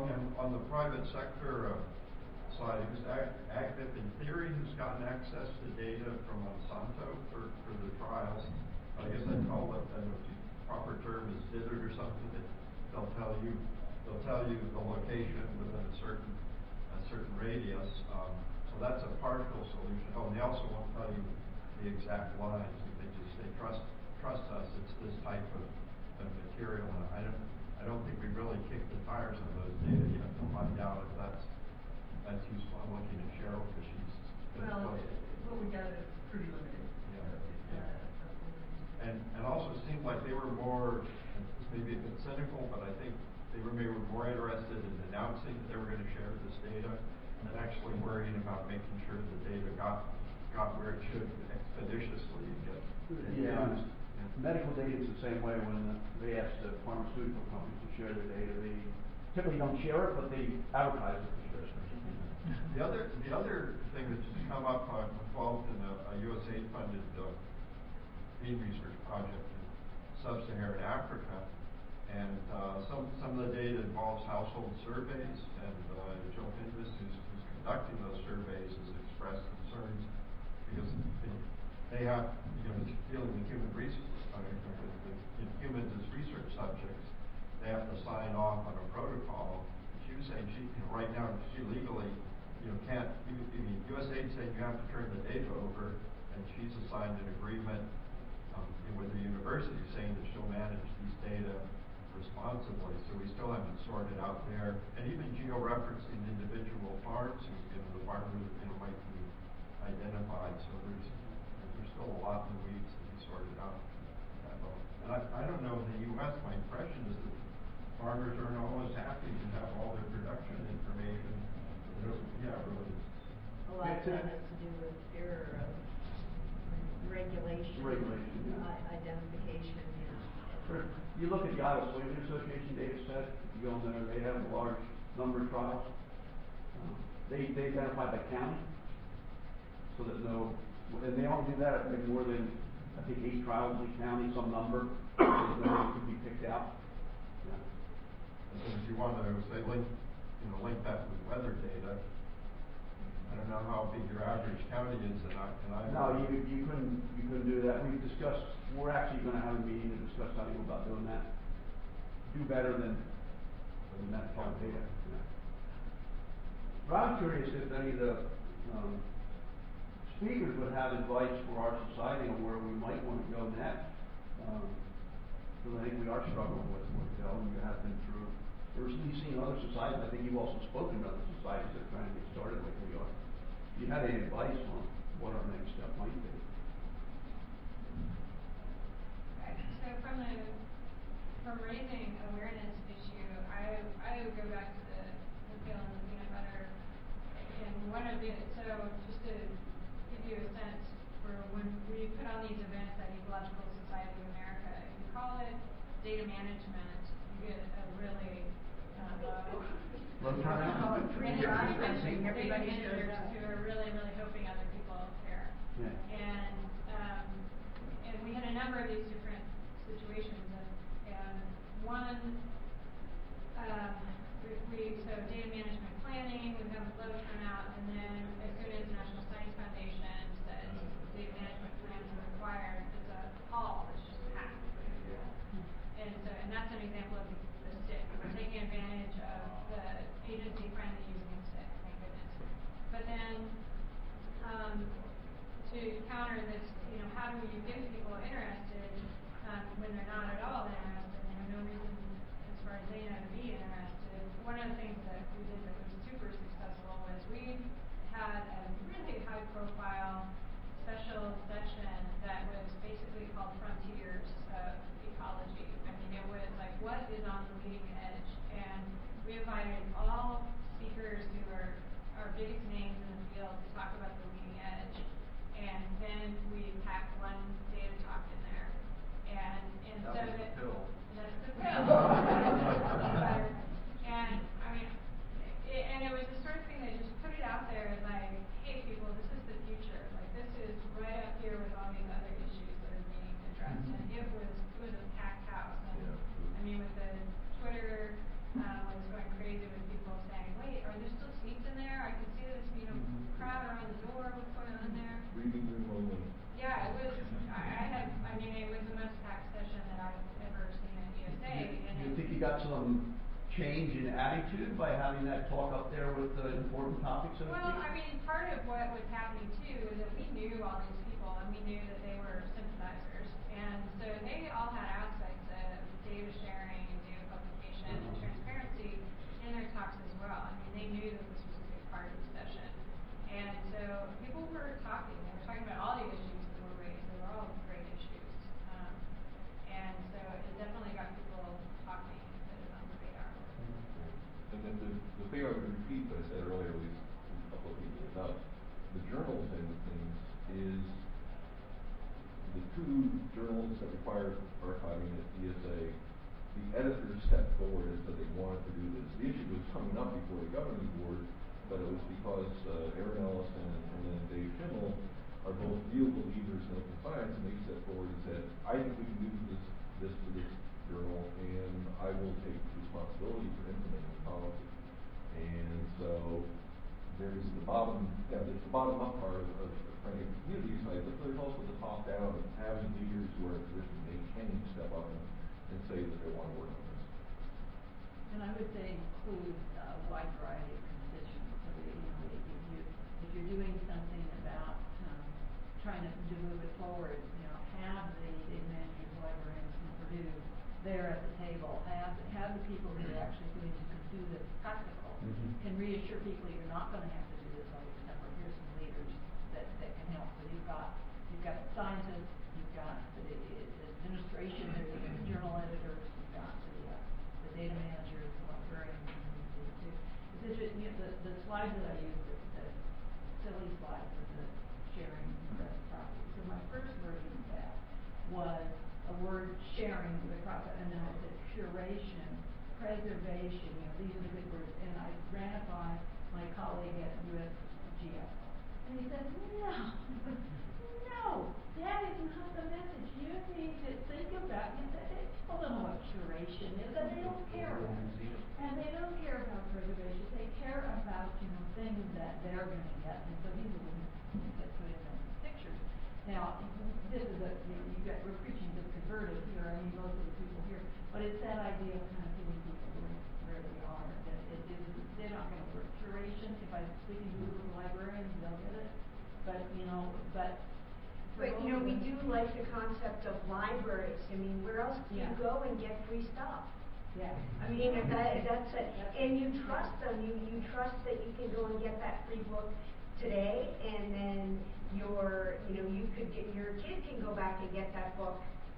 On the private sector side, who's active in theory, who's gotten access to data from Monsanto for the trials. I guess I'd call it, I don't know if the proper term is dithered or something, that they'll tell you the location within a certain radius. So that's a partial solution. Oh, and they also won't tell you the exact lines. They trust us. It's this type of material. And I don't think we really kicked the tires on those data yet to find out if that's useful. I'm looking at Cheryl because she's Well, what we got is pretty limited. And also it seemed like they were more, maybe a bit cynical, but I think they were maybe more interested in announcing that they were going to share this data than actually worrying about making sure the data got where it should expeditiously get used. Medical data is the same way. When they ask the pharmaceutical companies to share their data, they typically don't share it, but they advertise it to share it. The other thing that's just come up, I'm involved in a USAID-funded bean research project in sub-Saharan Africa, and some of the data involves household surveys, and Joe Hindus, who's conducting those surveys, has expressed concerns because they have, dealing with human resources, with humans as research subjects, they have to sign off on a protocol. She was saying right now she legally can't. USAID saying you have to turn the data over, and she's assigned an agreement with the university saying that she'll manage these data responsibly. So we still haven't sorted out there, and even geo-referencing individual farms, the farmers might be identified. So there's still a lot in the weeds to be sorted out. And I don't know in the U.S. My impression is that farmers aren't always happy to have all their production information. Yeah, really. A lot of that has to do with fear of regulation, identification. Sure. You look at the Iowa Soybean Association data set, you go in there, they have a large number of trials. They identify by county, so that and they only do that if more than, I think, 8 trials in each county, some number, so that could be picked out. And if you want to say link that with weather data, I don't know how big your average county is in Iowa. No, you couldn't do that. We're actually going to have a meeting to discuss how to go about doing that. Do better than that kind of data. Yeah. But I'm curious if any of the speakers would have advice for our society on where we might want to go next. Because I think we are struggling with where to go, and you have been through. You've seen other societies. I think you've also spoken to other societies that are trying to get started like we are. If you had any advice on what our next step might be? So from raising awareness issue, I would go back to the Pale and the Peanut Butter. And just to give you a sense for when we put on these events at Ecological Society of America, if you call it data management, you get a really low turnout. data managers who are really, really hoping other people care. Yeah. And we had a number of these different situations, and one, so data management planning, we have a low turnout, and then as soon as the National Science Foundation says data management plans are required, it's a hall that's just packed. And that's an example of the stick. We're taking advantage of the agency finally using a stick, thank goodness. But then to counter this, how do you get people interested when they're not at all interested and they have no reason, as far as they know, to be interested? One of the things that we did that was super successful was we had a really high-profile special session that was basically called Frontiers of Ecology. I mean, it was like, what is on the leading edge? And we invited all speakers who are our biggest names in the field to talk about the leading edge. And then we packed one data talk in there. And instead of it, that's the pill. And I mean, it was the sort of thing that just put it out there as like, hey people, this is the future. Like this is right up here with all these other issues that are being addressed. And it was a packed house. And I mean, with the Twitter was going crazy with people by having that talk up there with important topics? So to Well, speak? I mean, part of what was happening too is that we knew all these people and we knew that they were sympathizers. And so they all had aspects of data sharing, data publication, and transparency in their talks as well. I mean, they knew that this was a big part of the session. And so people were talking. They were talking about all the issues that were raised. They were all great issues. And so it definitely got people talking and put it on the radar. And then the thing I would repeat that I said earlier, at least a couple of people enough, the journals end of things is the two journals that require archiving at ESA, the editors stepped forward and said they wanted to do this. The issue was coming up before the governing board, but it was because Aaron Ellison and then Dave Schimmel are both real believers in open science, and they stepped forward and said, I think we can do this to this journal, and I will take responsibility for implementing the policy. And so there's the bottom up part of trying to get community side, but there's also the top down of having leaders who are in a position they can step up and say that they want to work on this. And I would say include a wide variety of constituents. So if you're doing something about trying to move it forward, have the data managers, librarians from Purdue there at the table. Have the people who are actually going to do this practical. Can reassure people you're not going to have to do this all yourself. Here's some leaders that can help. So you've got scientists, you've got the administration, there's the journal editors, you've got the data managers, the librarians, and the slides that I used, the silly slides of the sharing best practice. So my first version of that was a word sharing across it, and then I said curation, preservation, these are the good words. And I ran it by my colleague at USGS. And he said, no, that is not the message. You need to think about it. People don't know what curation is, and they don't care about it. And they don't care about preservation. They care about, things that they're going to get. And so these are the things that put in the pictures. Now, this is we're preaching to the converted here. I mean, most of the people here. But it's that idea of kind of getting people where they are. That they're not going to work curation. If I'm speaking to the librarians, they'll get it. But we do like the concept of libraries. I mean, where else can you go and get free stuff? Yeah. I mean, that's it. And you trust them. You trust that you can go and get that free book today, and then your kid can go back and get that book.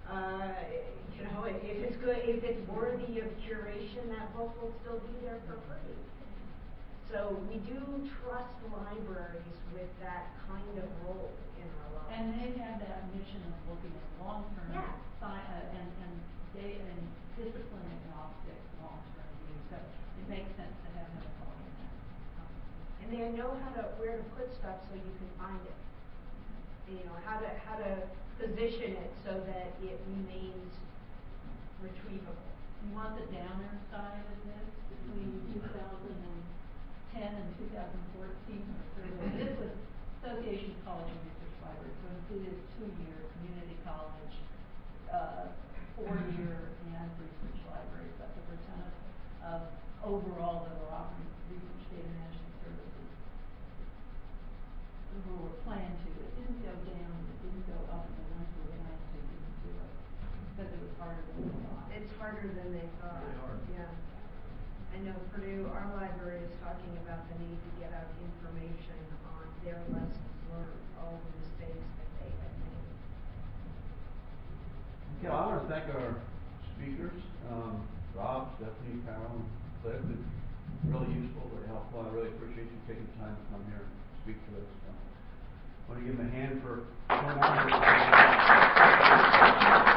If it's good, if it's worthy of curation, that book will still be there for free. So we do trust libraries with that kind of role in our lives. And they have that mission of looking at long-term and data and discipline agnostic long-term view. So it makes sense to have them involved in that. And they know where to put stuff so you can find it. How to position it so that it remains retrievable. You want the downer side of this between 2010 and 2014 survey. This was Association of College and Research Libraries, so included 2-year community college, 4-year and research libraries. That's a percentage of overall that are offering research data management services who were planned to. It didn't go down, it didn't go up, and the ones who were planned to didn't do it because it was harder than they thought. It's harder than they thought. Really hard. Yeah. I know Purdue, our library is talking about the need to get out information on their lessons learned, all the mistakes that they have made. Okay, I want to thank our speakers, Rob, Stephanie, Carol, and Cliff. It's really useful, very helpful. I really appreciate you taking the time to come here and speak to us. I want to give them a hand for